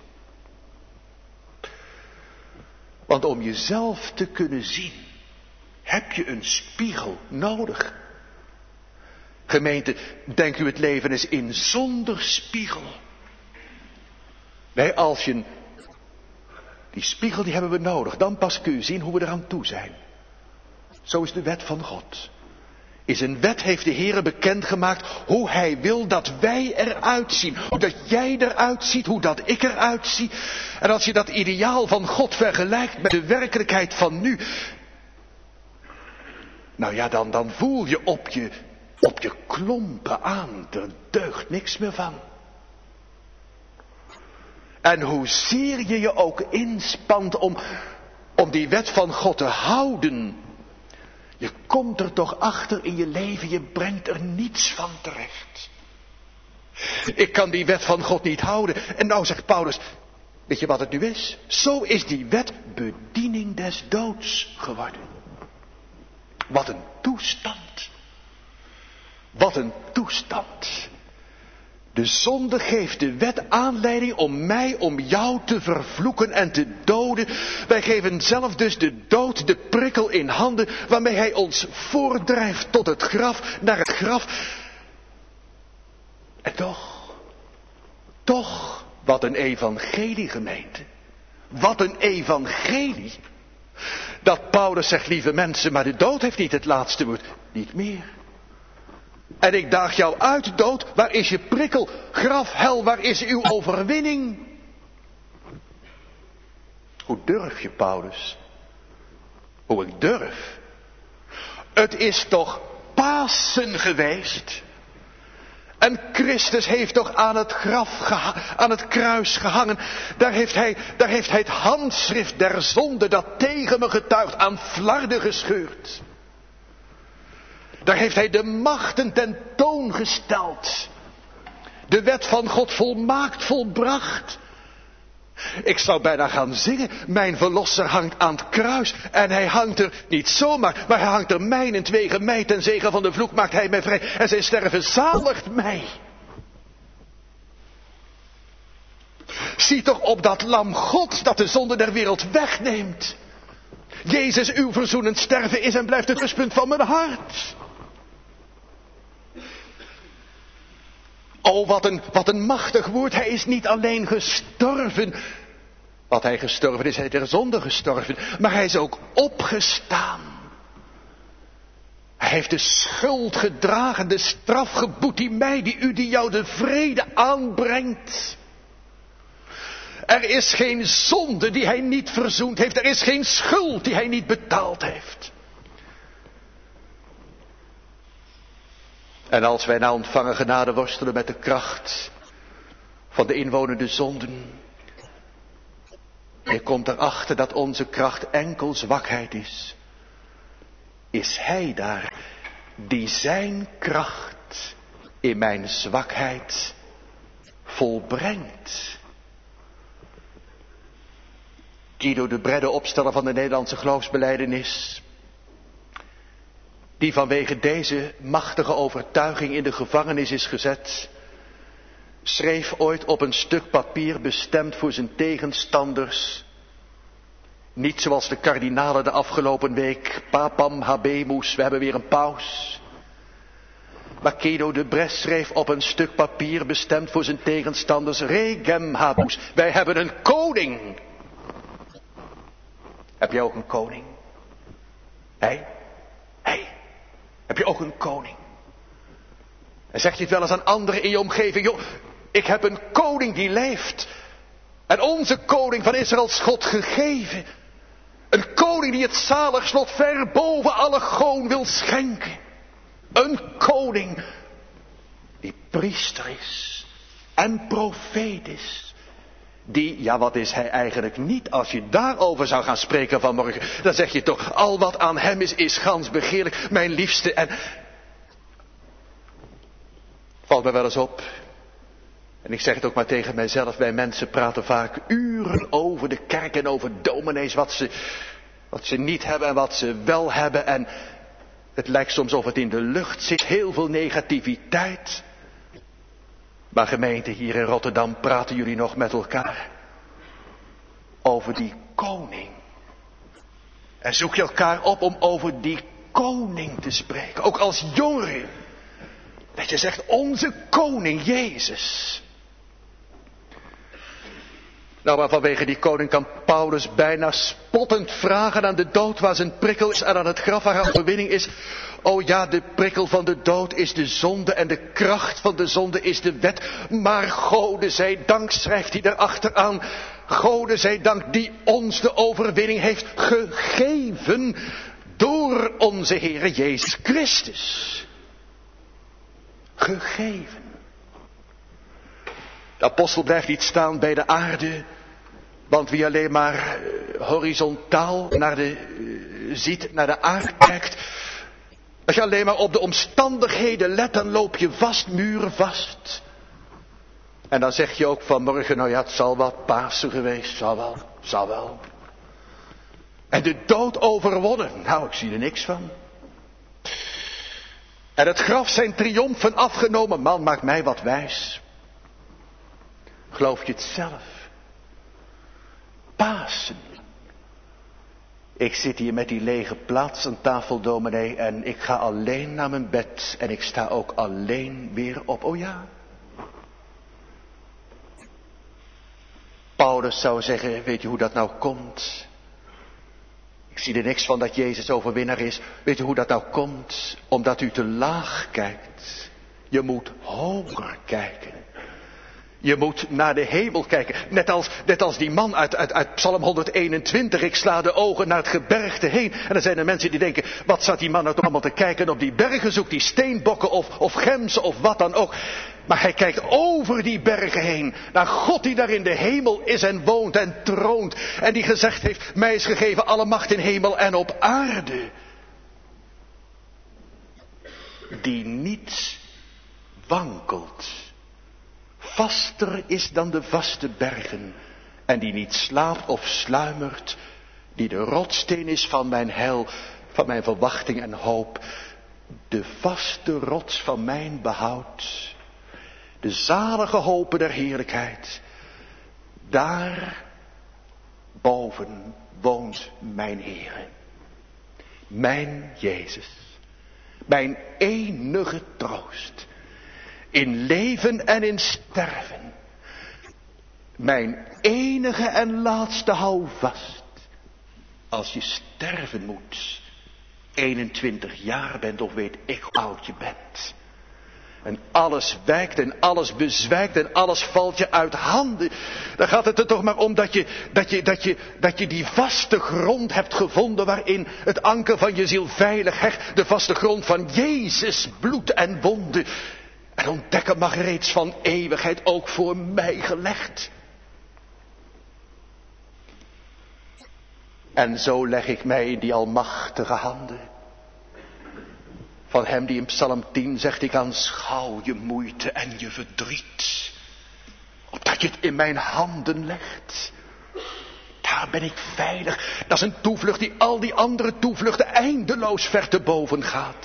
Speaker 2: Want om jezelf te kunnen zien, heb je een spiegel nodig. Gemeente, denk u het leven eens in zonder spiegel. Nee, als je Die spiegel die hebben we nodig. Dan pas kun je zien hoe we eraan toe zijn. Zo is de wet van God. In zijn wet heeft de Heere bekendgemaakt hoe hij wil dat wij eruit zien. Hoe dat jij eruit ziet, hoe dat ik eruit zie. En als je dat ideaal van God vergelijkt met de werkelijkheid van nu. Nou ja, dan voel je op je klompen aan. Er deugt niks meer van. En hoezeer je je ook inspant om die wet van God te houden. Je komt er toch achter in je leven, je brengt er niets van terecht. Ik kan die wet van God niet houden. En nou zegt Paulus, weet je wat het nu is? Zo is die wet bediening des doods geworden. Wat een toestand. Wat een toestand. De zonde geeft de wet aanleiding om mij, om jou te vervloeken en te doden. Wij geven zelf dus de dood, de prikkel in handen, waarmee hij ons voordrijft tot het graf, naar het graf. En toch, wat een evangelie, gemeente. Wat een evangelie. Dat Paulus zegt, lieve mensen, maar de dood heeft niet het laatste woord. Niet meer. En ik daag jou uit, dood, waar is je prikkel? Graf, hel, waar is uw overwinning? Hoe durf je, Paulus? Hoe ik durf? Het is toch Pasen geweest? En Christus heeft toch aan het aan het kruis gehangen. Daar heeft hij het handschrift der zonde dat tegen me getuigt aan flarden gescheurd. Daar heeft hij de machten ten toon gesteld. De wet van God volmaakt volbracht. Ik zou bijna gaan zingen. Mijn verlosser hangt aan het kruis. En hij hangt er niet zomaar. Maar hij hangt er mijnentwege mij. Ten zege van de vloek maakt hij mij vrij. En zijn sterven zaligt mij. Zie toch op dat lam God dat de zonde der wereld wegneemt. Jezus, uw verzoenend sterven is en blijft het rustpunt van mijn hart. Oh, wat een machtig woord. Hij is niet alleen gestorven. Wat hij gestorven is, hij ter zonde gestorven. Maar hij is ook opgestaan. Hij heeft de schuld gedragen, de straf geboet die mij, die jou de vrede aanbrengt. Er is geen zonde die hij niet verzoend heeft. Er is geen schuld die hij niet betaald heeft. En als wij na ontvangen genade worstelen met de kracht van de inwonende zonden. Je komt erachter dat onze kracht enkel zwakheid is. Is hij daar die zijn kracht in mijn zwakheid volbrengt. Guido de Bredde, opsteller van de Nederlandse geloofsbelijdenis, die vanwege deze machtige overtuiging in de gevangenis is gezet, schreef ooit op een stuk papier bestemd voor zijn tegenstanders, niet zoals de kardinalen de afgelopen week, papam habemus, we hebben weer een paus. Maar Guido de Bredde schreef op een stuk papier bestemd voor zijn tegenstanders, regem habemus, wij hebben een koning. Heb jij ook een koning? Hij? Heb je ook een koning? En zeg je het wel eens aan anderen in je omgeving, joh, ik heb een koning die leeft. En onze koning van Israëls God gegeven. Een koning die het zaligslot ver boven alle goon wil schenken. Een koning die priester is en profeet is. Die, ja, wat is hij eigenlijk niet? Als je daarover zou gaan spreken vanmorgen, dan zeg je toch, al wat aan hem is gans begeerlijk, mijn liefste. En valt me wel eens op, en ik zeg het ook maar tegen mijzelf, wij mensen praten vaak uren over de kerk en over dominees, wat ze niet hebben en wat ze wel hebben. En het lijkt soms of het in de lucht zit, heel veel negativiteit. Maar gemeente, hier in Rotterdam praten jullie nog met elkaar over die koning. En zoek je elkaar op om over die koning te spreken. Ook als jongeren. Dat je zegt, onze koning Jezus. Nou, maar vanwege die koning kan Paulus bijna spottend vragen aan de dood waar zijn prikkel is en aan het graf waar overwinning is. Oh ja, de prikkel van de dood is de zonde en de kracht van de zonde is de wet. Maar Gode zij dank, schrijft hij erachteraan. Gode zij dank die ons de overwinning heeft gegeven door onze Heere Jezus Christus. Gegeven. De apostel blijft niet staan bij de aarde, want wie alleen maar horizontaal ziet, naar de aarde kijkt, als je alleen maar op de omstandigheden let, dan loop je vast, muren vast. En dan zeg je ook vanmorgen, nou ja, het zal wel Pasen geweest, zal wel. En de dood overwonnen, nou, ik zie er niks van. En het graf zijn triomfen afgenomen, man, maakt mij wat wijs. Geloof je het zelf? Pasen. Ik zit hier met die lege plaats aan tafel, dominee, en ik ga alleen naar mijn bed en ik sta ook alleen weer op. Oh ja. Paulus zou zeggen, weet je hoe dat nou komt? Ik zie er niks van dat Jezus overwinnaar is. Weet je hoe dat nou komt? Omdat u te laag kijkt. Je moet hoger kijken. Je moet naar de hemel kijken. Net als die man uit Psalm 121. Ik sla de ogen naar het gebergte heen. En dan zijn er mensen die denken, wat zat die man nou toch allemaal te kijken op die bergen? Zoekt die steenbokken of gemsen of wat dan ook. Maar hij kijkt over die bergen heen. Naar God die daar in de hemel is en woont en troont. En die gezegd heeft, mij is gegeven alle macht in hemel en op aarde. Die niet wankelt. Vaster is dan de vaste bergen. En die niet slaapt of sluimert. Die de rotssteen is van mijn heil, van mijn verwachting en hoop. De vaste rots van mijn behoud. De zalige hopen der heerlijkheid. Daar boven woont mijn Heere. Mijn Jezus. Mijn enige troost. In leven en in sterven. Mijn enige en laatste houvast. Als je sterven moet. 21 jaar bent of weet ik hoe oud je bent. En alles wijkt en alles bezwijkt en alles valt je uit handen. Dan gaat het er toch maar om dat je die vaste grond hebt gevonden waarin het anker van je ziel veilig hecht. De vaste grond van Jezus bloed en wonden. En ontdekken mag reeds van eeuwigheid ook voor mij gelegd. En zo leg ik mij in die almachtige handen. Van hem die in Psalm 10 zegt, ik aanschouw je moeite en je verdriet. Opdat je het in mijn handen legt. Daar ben ik veilig. Dat is een toevlucht die al die andere toevluchten eindeloos ver te boven gaat.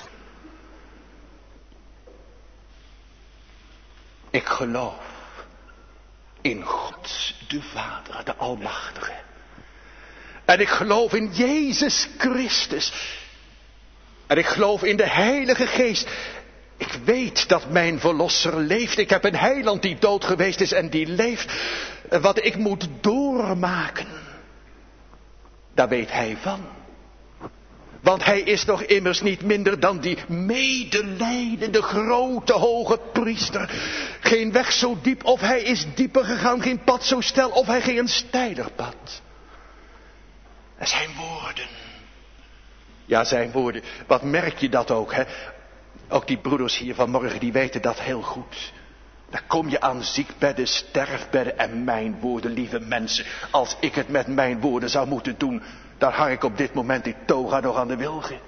Speaker 2: Ik geloof in God de Vader, de Almachtige. En ik geloof in Jezus Christus. En ik geloof in de Heilige Geest. Ik weet dat mijn Verlosser leeft. Ik heb een heiland die dood geweest is en die leeft. Wat ik moet doormaken, daar weet hij van. Want hij is nog immers niet minder dan die medelijdende grote hoge priester. Geen weg zo diep of hij is dieper gegaan. Geen pad zo steil of hij ging een steiler pad. En zijn woorden. Ja, zijn woorden. Wat merk je dat ook, hè? Ook die broeders hier vanmorgen, die weten dat heel goed. Dan kom je aan ziekbedden, sterfbedden en mijn woorden, lieve mensen. Als ik het met mijn woorden zou moeten doen, dan hang ik op dit moment die toga nog aan de wilgen.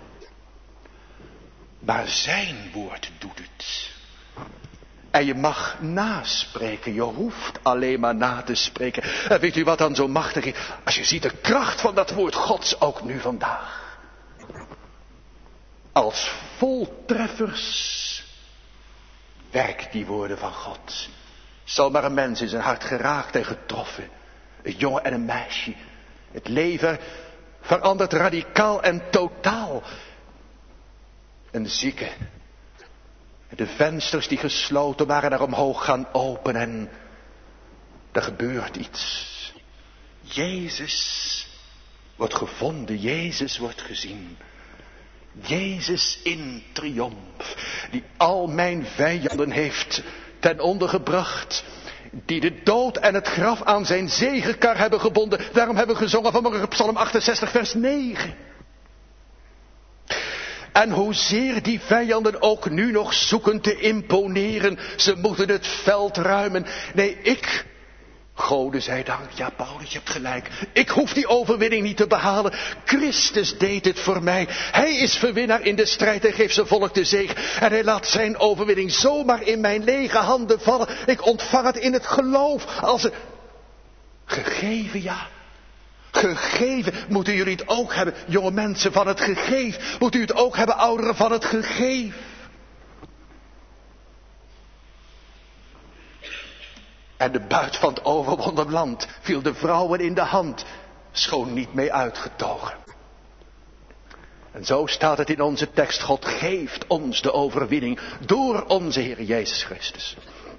Speaker 2: Maar zijn woord doet het. En je mag naspreken, je hoeft alleen maar na te spreken. En weet u wat dan zo machtig is? Als je ziet de kracht van dat woord Gods ook nu vandaag. Als voltreffers werkt die woorden van God. Zal maar een mens in zijn hart geraakt en getroffen. Een jongen en een meisje. Het leven verandert radicaal en totaal. Een zieke. De vensters die gesloten waren naar omhoog gaan open en er gebeurt iets. Jezus wordt gevonden, Jezus wordt gezien. Jezus in triomf, die al mijn vijanden heeft ten onder gebracht. Die de dood en het graf aan zijn zegenkar hebben gebonden. Daarom hebben we gezongen vanmorgen Psalm 68 vers 9. En hoezeer die vijanden ook nu nog zoeken te imponeren, ze moeten het veld ruimen. Nee, ik, Gode zij dank, ja Paulus, je hebt gelijk. Ik hoef die overwinning niet te behalen. Christus deed het voor mij. Hij is verwinnaar in de strijd en geeft zijn volk de zege. En hij laat zijn overwinning zomaar in mijn lege handen vallen. Ik ontvang het in het geloof als een gegeven, ja. Gegeven, moeten jullie het ook hebben, jonge mensen, van het gegeven. Moet u het ook hebben, ouderen, van het gegeven. En de buit van het overwonnen land viel de vrouwen in de hand, schoon niet mee uitgetogen. En zo staat het in onze tekst, God geeft ons de overwinning door onze Heer Jezus Christus.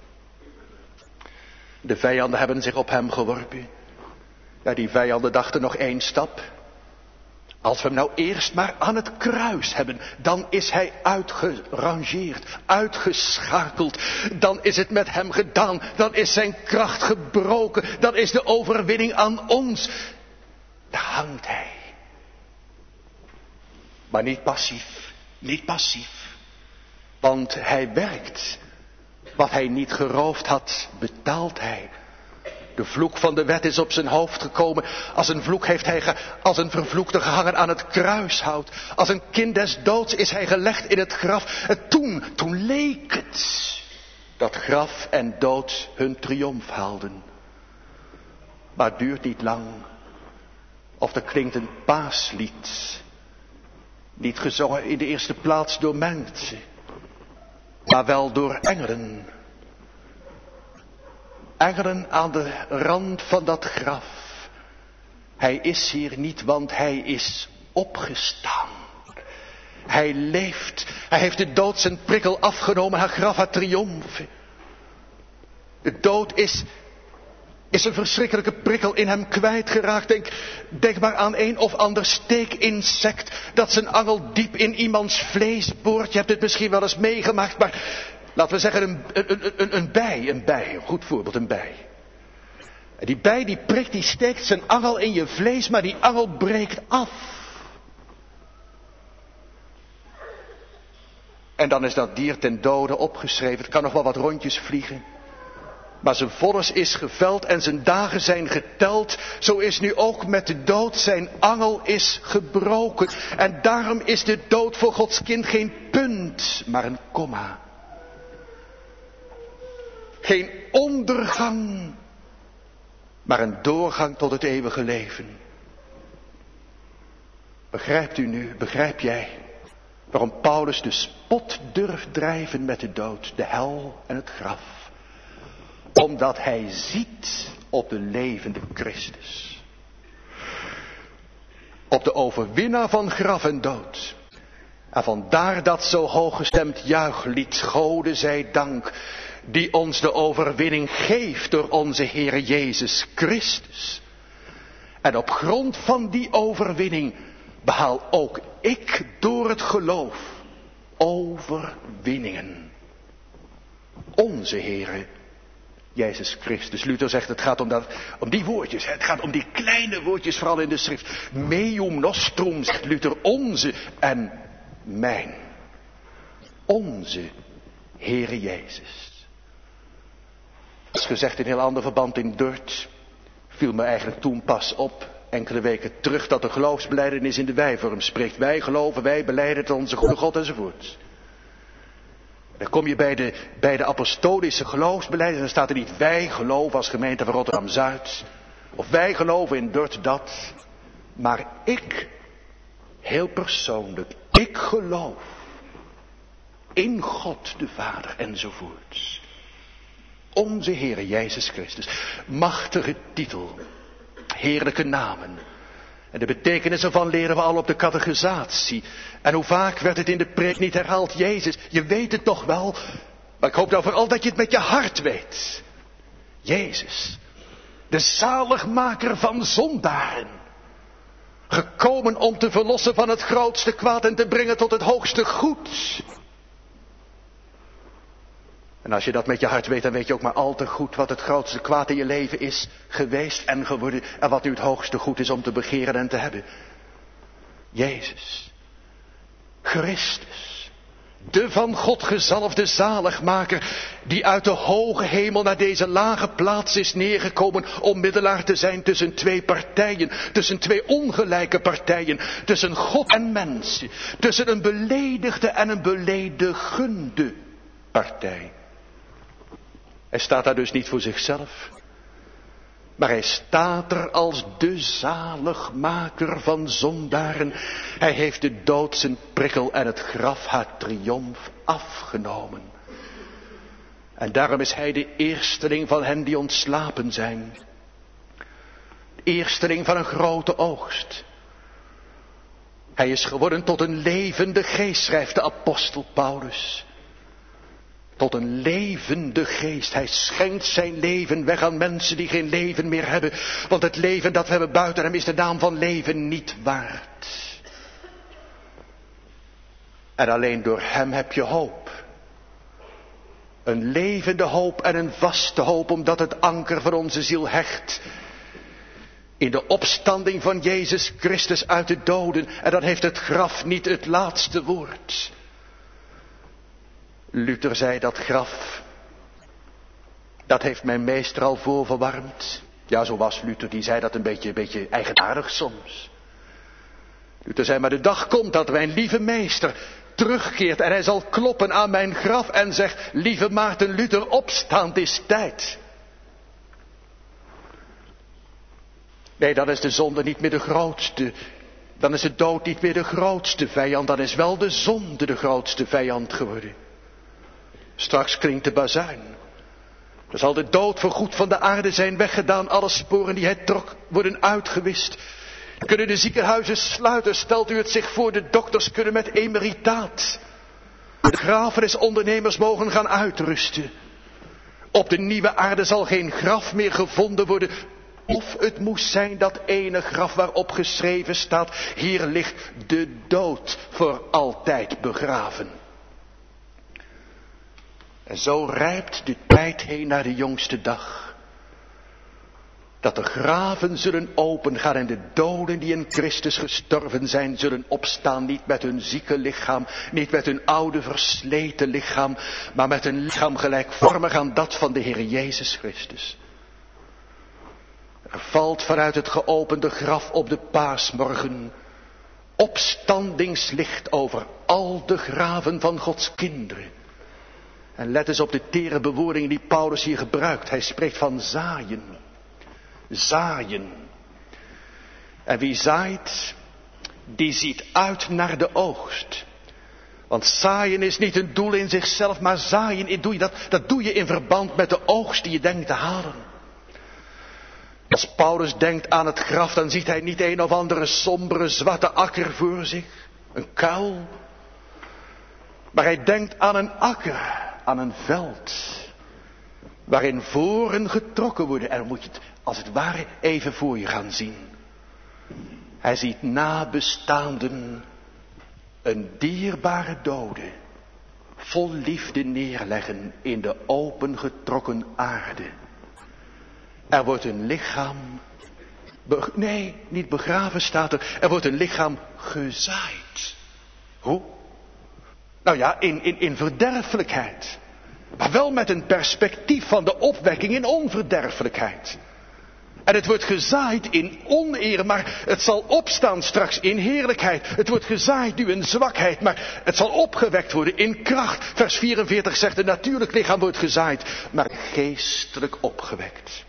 Speaker 2: De vijanden hebben zich op hem geworpen. Ja, die vijanden dachten nog één stap. Als we hem nou eerst maar aan het kruis hebben, dan is hij uitgerangeerd, uitgeschakeld. Dan is het met hem gedaan, dan is zijn kracht gebroken, dan is de overwinning aan ons. Daar hangt hij. Maar niet passief, niet passief. Want hij werkt. Wat hij niet geroofd had, betaalt hij. De vloek van de wet is op zijn hoofd gekomen. Als een vloek heeft hij als een vervloekte gehangen aan het kruishout. Als een kind des doods is hij gelegd in het graf. En toen leek het dat graf en dood hun triomf haalden. Maar het duurt niet lang. Of er klinkt een paaslied. Niet gezongen in de eerste plaats door mensen, maar wel door engelen. Engelen aan de rand van dat graf. Hij is hier niet, want hij is opgestaan. Hij leeft. Hij heeft de dood zijn prikkel afgenomen. Haar graf had triomf. De dood is een verschrikkelijke prikkel in hem kwijtgeraakt. Denk maar aan een of ander steekinsect dat zijn angel diep in iemands vlees boort. Je hebt het misschien wel eens meegemaakt, maar laten we zeggen een bij, een goed voorbeeld, een bij. En die bij die prikt, die steekt zijn angel in je vlees, maar die angel breekt af. En dan is dat dier ten dode opgeschreven. Het kan nog wel wat rondjes vliegen. Maar zijn vonnis is geveld en zijn dagen zijn geteld. Zo is nu ook met de dood, zijn angel is gebroken. En daarom is de dood voor Gods kind geen punt, maar een komma. Geen ondergang, maar een doorgang tot het eeuwige leven. Begrijpt u nu, begrijp jij, waarom Paulus de spot durft drijven met de dood, de hel en het graf? Omdat hij ziet op de levende Christus. Op de overwinnaar van graf en dood. En vandaar dat zo hooggestemd juichlied, Gode zij dank, die ons de overwinning geeft door onze Heere Jezus Christus. En op grond van die overwinning behaal ook ik door het geloof overwinningen. Onze Heere Jezus Christus. Luther zegt het gaat om die woordjes. Het gaat om die kleine woordjes vooral in de schrift. Meum nostrum, zegt Luther, onze en mijn. Onze Heere Jezus. Dat is gezegd in een heel ander verband in Dort. Viel me eigenlijk toen pas op, enkele weken terug, dat de geloofsbelijdenis in de wijvorm spreekt. Wij geloven, wij belijden tot onze goede God enzovoort. Dan kom je bij de apostolische geloofsbelijdenis en dan staat er niet wij geloven als gemeente van Rotterdam-Zuid. Of wij geloven in Dort dat. Maar ik, heel persoonlijk, ik geloof in God de Vader enzovoort. Onze Heere Jezus Christus. Machtige titel. Heerlijke namen. En de betekenis ervan leren we al op de catechisatie. En hoe vaak werd het in de preek niet herhaald. Jezus, je weet het toch wel. Maar ik hoop nou vooral dat je het met je hart weet. Jezus. De zaligmaker van zondaren. Gekomen om te verlossen van het grootste kwaad en te brengen tot het hoogste goed. En als je dat met je hart weet, dan weet je ook maar al te goed wat het grootste kwaad in je leven is geweest en geworden. En wat nu het hoogste goed is om te begeren en te hebben. Jezus. Christus. De van God gezalfde zaligmaker, die uit de hoge hemel naar deze lage plaats is neergekomen om middelaar te zijn tussen twee partijen, tussen twee ongelijke partijen, tussen God en mens, tussen een beledigde en een beledigende partij. Hij staat daar dus niet voor zichzelf, maar hij staat er als de zaligmaker van zondaren. Hij heeft de dood zijn prikkel en het graf haar triomf afgenomen. En daarom is hij de eersteling van hen die ontslapen zijn. De eersteling van een grote oogst. Hij is geworden tot een levende geest, schrijft de apostel Paulus. Tot een levende geest. Hij schenkt zijn leven weg aan mensen die geen leven meer hebben. Want het leven dat we hebben buiten hem is de naam van leven niet waard. En alleen door hem heb je hoop. Een levende hoop en een vaste hoop, omdat het anker van onze ziel hecht in de opstanding van Jezus Christus uit de doden. En dan heeft het graf niet het laatste woord. Luther zei dat graf, dat heeft mijn meester al voorverwarmd. Ja, zo was Luther, die zei dat een beetje eigenaardig soms. Luther zei, maar de dag komt dat mijn lieve meester terugkeert en hij zal kloppen aan mijn graf en zegt, lieve Maarten Luther, opstaan, het is tijd. Nee, dan is de zonde niet meer de grootste. Dan is de dood niet meer de grootste vijand. Dan is wel de zonde de grootste vijand geworden. Straks klinkt de bazuin. Dan zal de dood voorgoed van de aarde zijn weggedaan. Alle sporen die hij trok worden uitgewist. Dan kunnen de ziekenhuizen sluiten. Stelt u het zich voor, de dokters kunnen met emeritaat. De grafenisondernemers mogen gaan uitrusten. Op de nieuwe aarde zal geen graf meer gevonden worden. Of het moest zijn dat ene graf waarop geschreven staat, hier ligt de dood voor altijd begraven. En zo rijpt de tijd heen naar de jongste dag. Dat de graven zullen opengaan en de doden die in Christus gestorven zijn zullen opstaan. Niet met hun zieke lichaam, niet met hun oude versleten lichaam, maar met een lichaam gelijkvormig aan dat van de Heer Jezus Christus. Er valt vanuit het geopende graf op de paasmorgen opstandingslicht over al de graven van Gods kinderen. En let eens op de tere bewoordingen die Paulus hier gebruikt. Hij spreekt van zaaien. Zaaien. En wie zaait, die ziet uit naar de oogst. Want zaaien is niet een doel in zichzelf, maar zaaien, dat doe je in verband met de oogst die je denkt te halen. Als Paulus denkt aan het graf, dan ziet hij niet een of andere sombere zwarte akker voor zich. Een kuil. Maar hij denkt aan een akker, aan een veld. Waarin voren getrokken worden. En dan moet je het als het ware even voor je gaan zien. Hij ziet nabestaanden een dierbare dode vol liefde neerleggen in de opengetrokken aarde. Er wordt een lichaam, niet begraven staat er, er wordt een lichaam gezaaid. Hoe? Nou ja, in verderfelijkheid. Maar wel met een perspectief van de opwekking in onverderfelijkheid. En het wordt gezaaid in oneer, maar het zal opstaan straks in heerlijkheid. Het wordt gezaaid nu in zwakheid, maar het zal opgewekt worden in kracht. Vers 44 zegt, een natuurlijk lichaam wordt gezaaid, maar geestelijk opgewekt.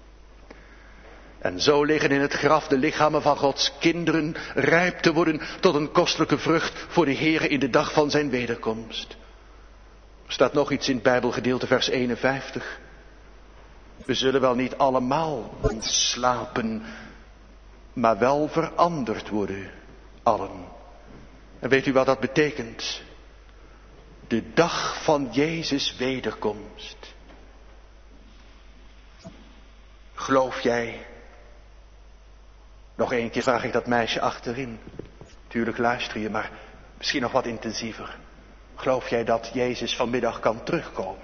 Speaker 2: En zo liggen in het graf de lichamen van Gods kinderen rijp te worden tot een kostelijke vrucht voor de Heere in de dag van zijn wederkomst. Er staat nog iets in het Bijbelgedeelte, vers 51. We zullen wel niet allemaal slapen, maar wel veranderd worden, allen. En weet u wat dat betekent? De dag van Jezus' wederkomst. Geloof jij? Nog 1 keer vraag ik dat meisje achterin. Tuurlijk luister je, maar misschien nog wat intensiever. Geloof jij dat Jezus vanmiddag kan terugkomen?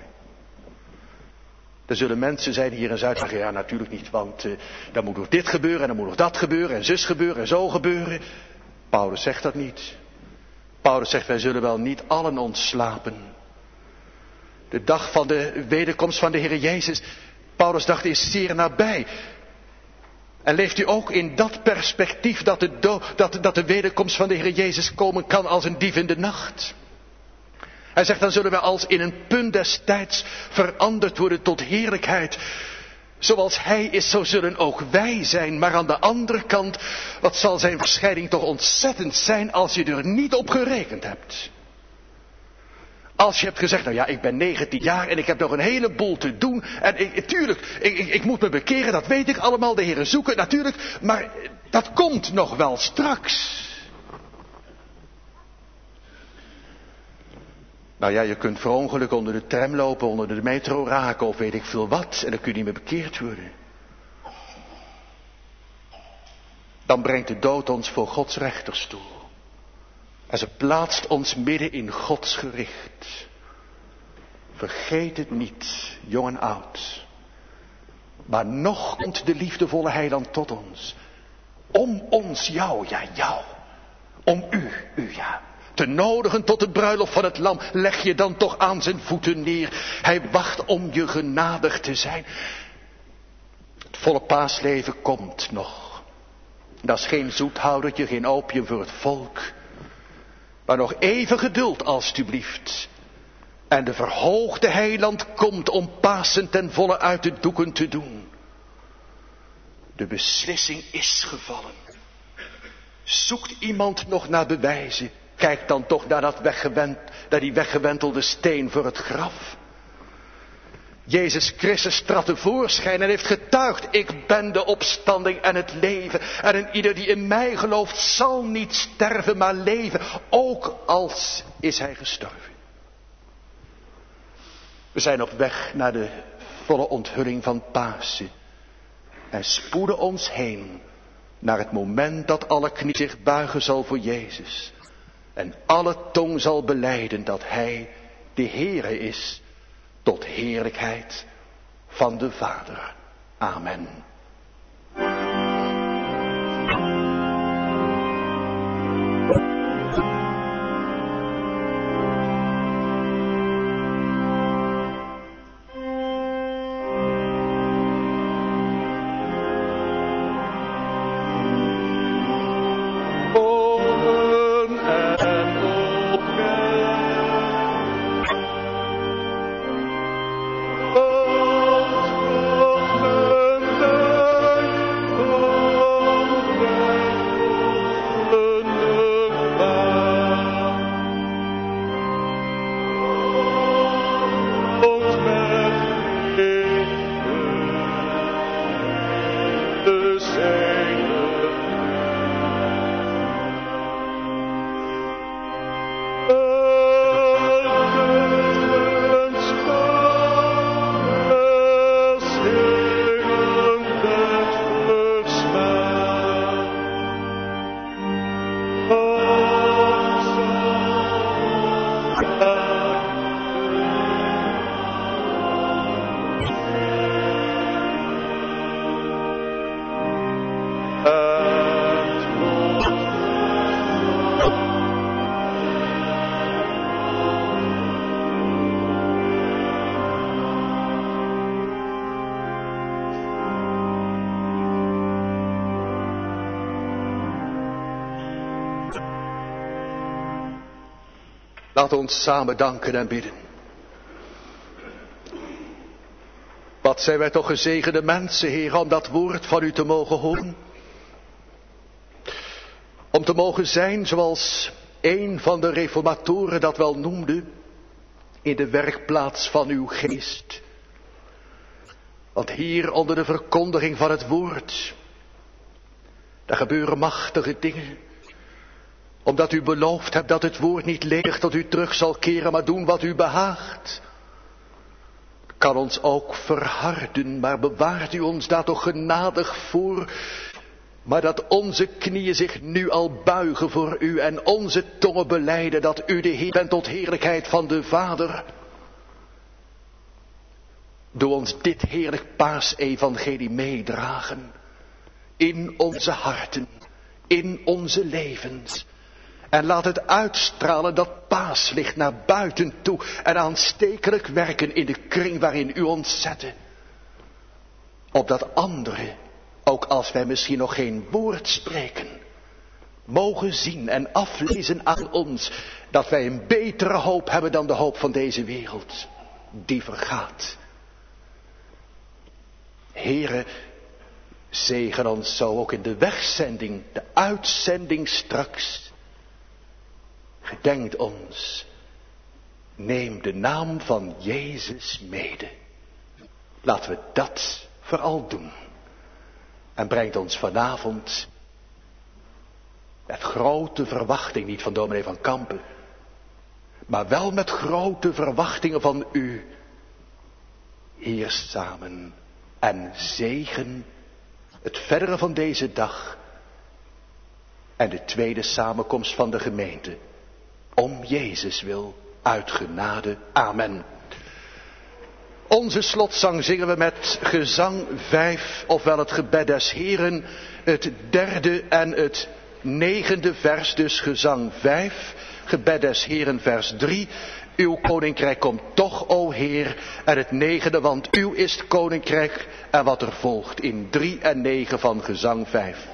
Speaker 2: Er zullen mensen zijn hier in Zuid zeggen, ja natuurlijk niet, want dan moet nog dit gebeuren en dan moet nog dat gebeuren en zus gebeuren en zo gebeuren. Paulus zegt dat niet. Paulus zegt, wij zullen wel niet allen ontslapen. De dag van de wederkomst van de Heer Jezus, Paulus dacht, is zeer nabij. En leeft u ook in dat perspectief dat de wederkomst van de Heer Jezus komen kan als een dief in de nacht? Hij zegt, dan zullen wij als in een punt des tijds veranderd worden tot heerlijkheid. Zoals Hij is, zo zullen ook wij zijn. Maar aan de andere kant, wat zal zijn verschijning toch ontzettend zijn als je er niet op gerekend hebt. Als je hebt gezegd, nou ja, ik ben 19 jaar en ik heb nog een heleboel te doen. En ik moet me bekeren, dat weet ik allemaal, de Heere zoeken, natuurlijk. Maar dat komt nog wel straks. Nou ja, je kunt verongeluk onder de tram lopen, onder de metro raken of weet ik veel wat. En dan kun je niet meer bekeerd worden. Dan brengt de dood ons voor Gods rechterstoel. En ze plaatst ons midden in Gods gericht. Vergeet het niet, jong en oud. Maar nog komt de liefdevolle Heiland tot ons. Om ons, jou, ja, jou. Om u, ja. Te nodigen tot de bruiloft van het lam, leg je dan toch aan zijn voeten neer. Hij wacht om je genadig te zijn. Het volle paasleven komt nog. Dat is geen zoethoudertje, geen opium voor het volk. Maar nog even geduld, alstublieft. En de verhoogde Heiland komt om Pasen ten volle uit de doeken te doen. De beslissing is gevallen. Zoekt iemand nog naar bewijzen? Kijk dan toch naar die weggewentelde steen voor het graf. Jezus Christus trad tevoorschijn en heeft getuigd, ik ben de opstanding en het leven. En een ieder die in mij gelooft zal niet sterven, maar leven, ook als is hij gestorven. We zijn op weg naar de volle onthulling van Pasen. En spoeden ons heen naar het moment dat alle knie zich buigen zal voor Jezus. En alle tong zal belijden dat Hij de Heere is, tot heerlijkheid van de Vader. Amen. Laat ons samen danken en bidden. Wat zijn wij toch gezegende mensen, Heer, om dat woord van u te mogen horen. Om te mogen zijn zoals een van de reformatoren dat wel noemde, in de werkplaats van uw geest. Want hier onder de verkondiging van het woord, daar gebeuren machtige dingen. Omdat u beloofd hebt dat het woord niet ledig tot u terug zal keren, maar doen wat u behaagt. kan ons ook verharden, maar bewaart u ons daar toch genadig voor. Maar dat onze knieën zich nu al buigen voor u en onze tongen belijden dat u de Heer bent tot heerlijkheid van de Vader. Doe ons dit heerlijk paasevangelie meedragen in onze harten, in onze levens. En laat het uitstralen dat paaslicht naar buiten toe en aanstekelijk werken in de kring waarin u ons zette. Opdat anderen, ook als wij misschien nog geen woord spreken, mogen zien en aflezen aan ons dat wij een betere hoop hebben dan de hoop van deze wereld, die vergaat. Heere, zegen ons zo ook in de wegzending, de uitzending straks. Gedenkt ons, neem de naam van Jezus mede. Laten we dat vooral doen. En brengt ons vanavond met grote verwachting, niet van dominee Van Kampen, maar wel met grote verwachtingen van u, hier samen. En zegen het verdere van deze dag en de tweede samenkomst van de gemeente. Om Jezus wil, uit genade. Amen. Onze slotzang zingen we met gezang 5, ofwel het gebed des Heren, het 3e en het 9e vers, dus gezang 5, gebed des Heren vers 3. Uw koninkrijk komt toch, o Heer, en het 9e, want uw is het koninkrijk, en wat er volgt in 3 en 9 van gezang 5.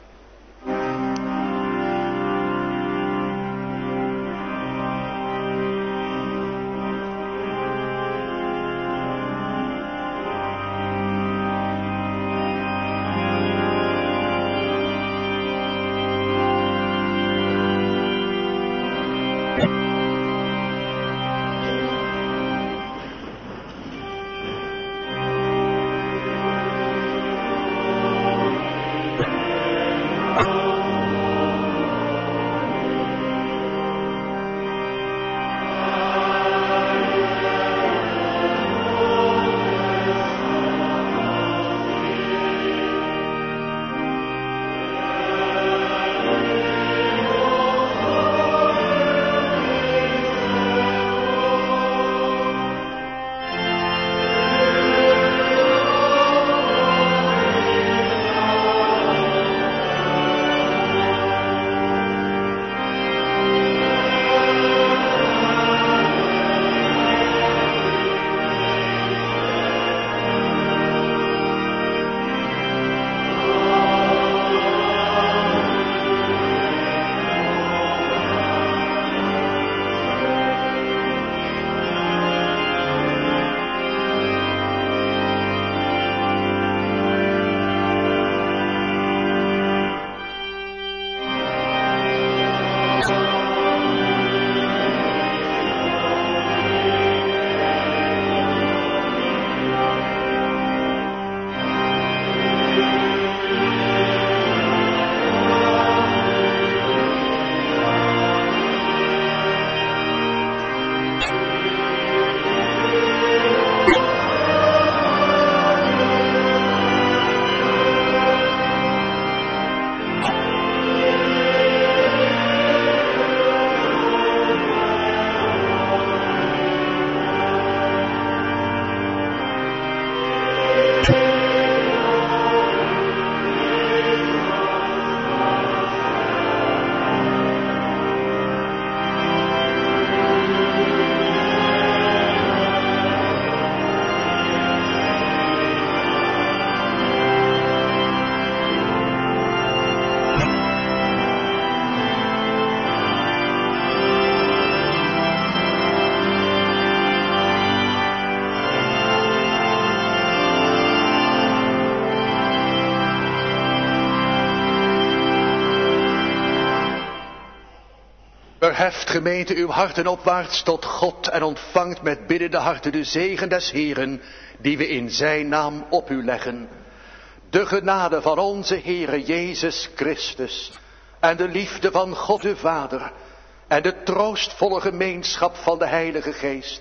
Speaker 2: Verheft, gemeente, uw harten opwaarts tot God en ontvangt met biddende harten de zegen des Heeren, die we in zijn naam op u leggen. De genade van onze Heere Jezus Christus en de liefde van God de Vader en de troostvolle gemeenschap van de Heilige Geest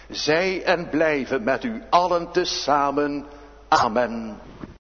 Speaker 2: zij en blijven met u allen tezamen. Amen.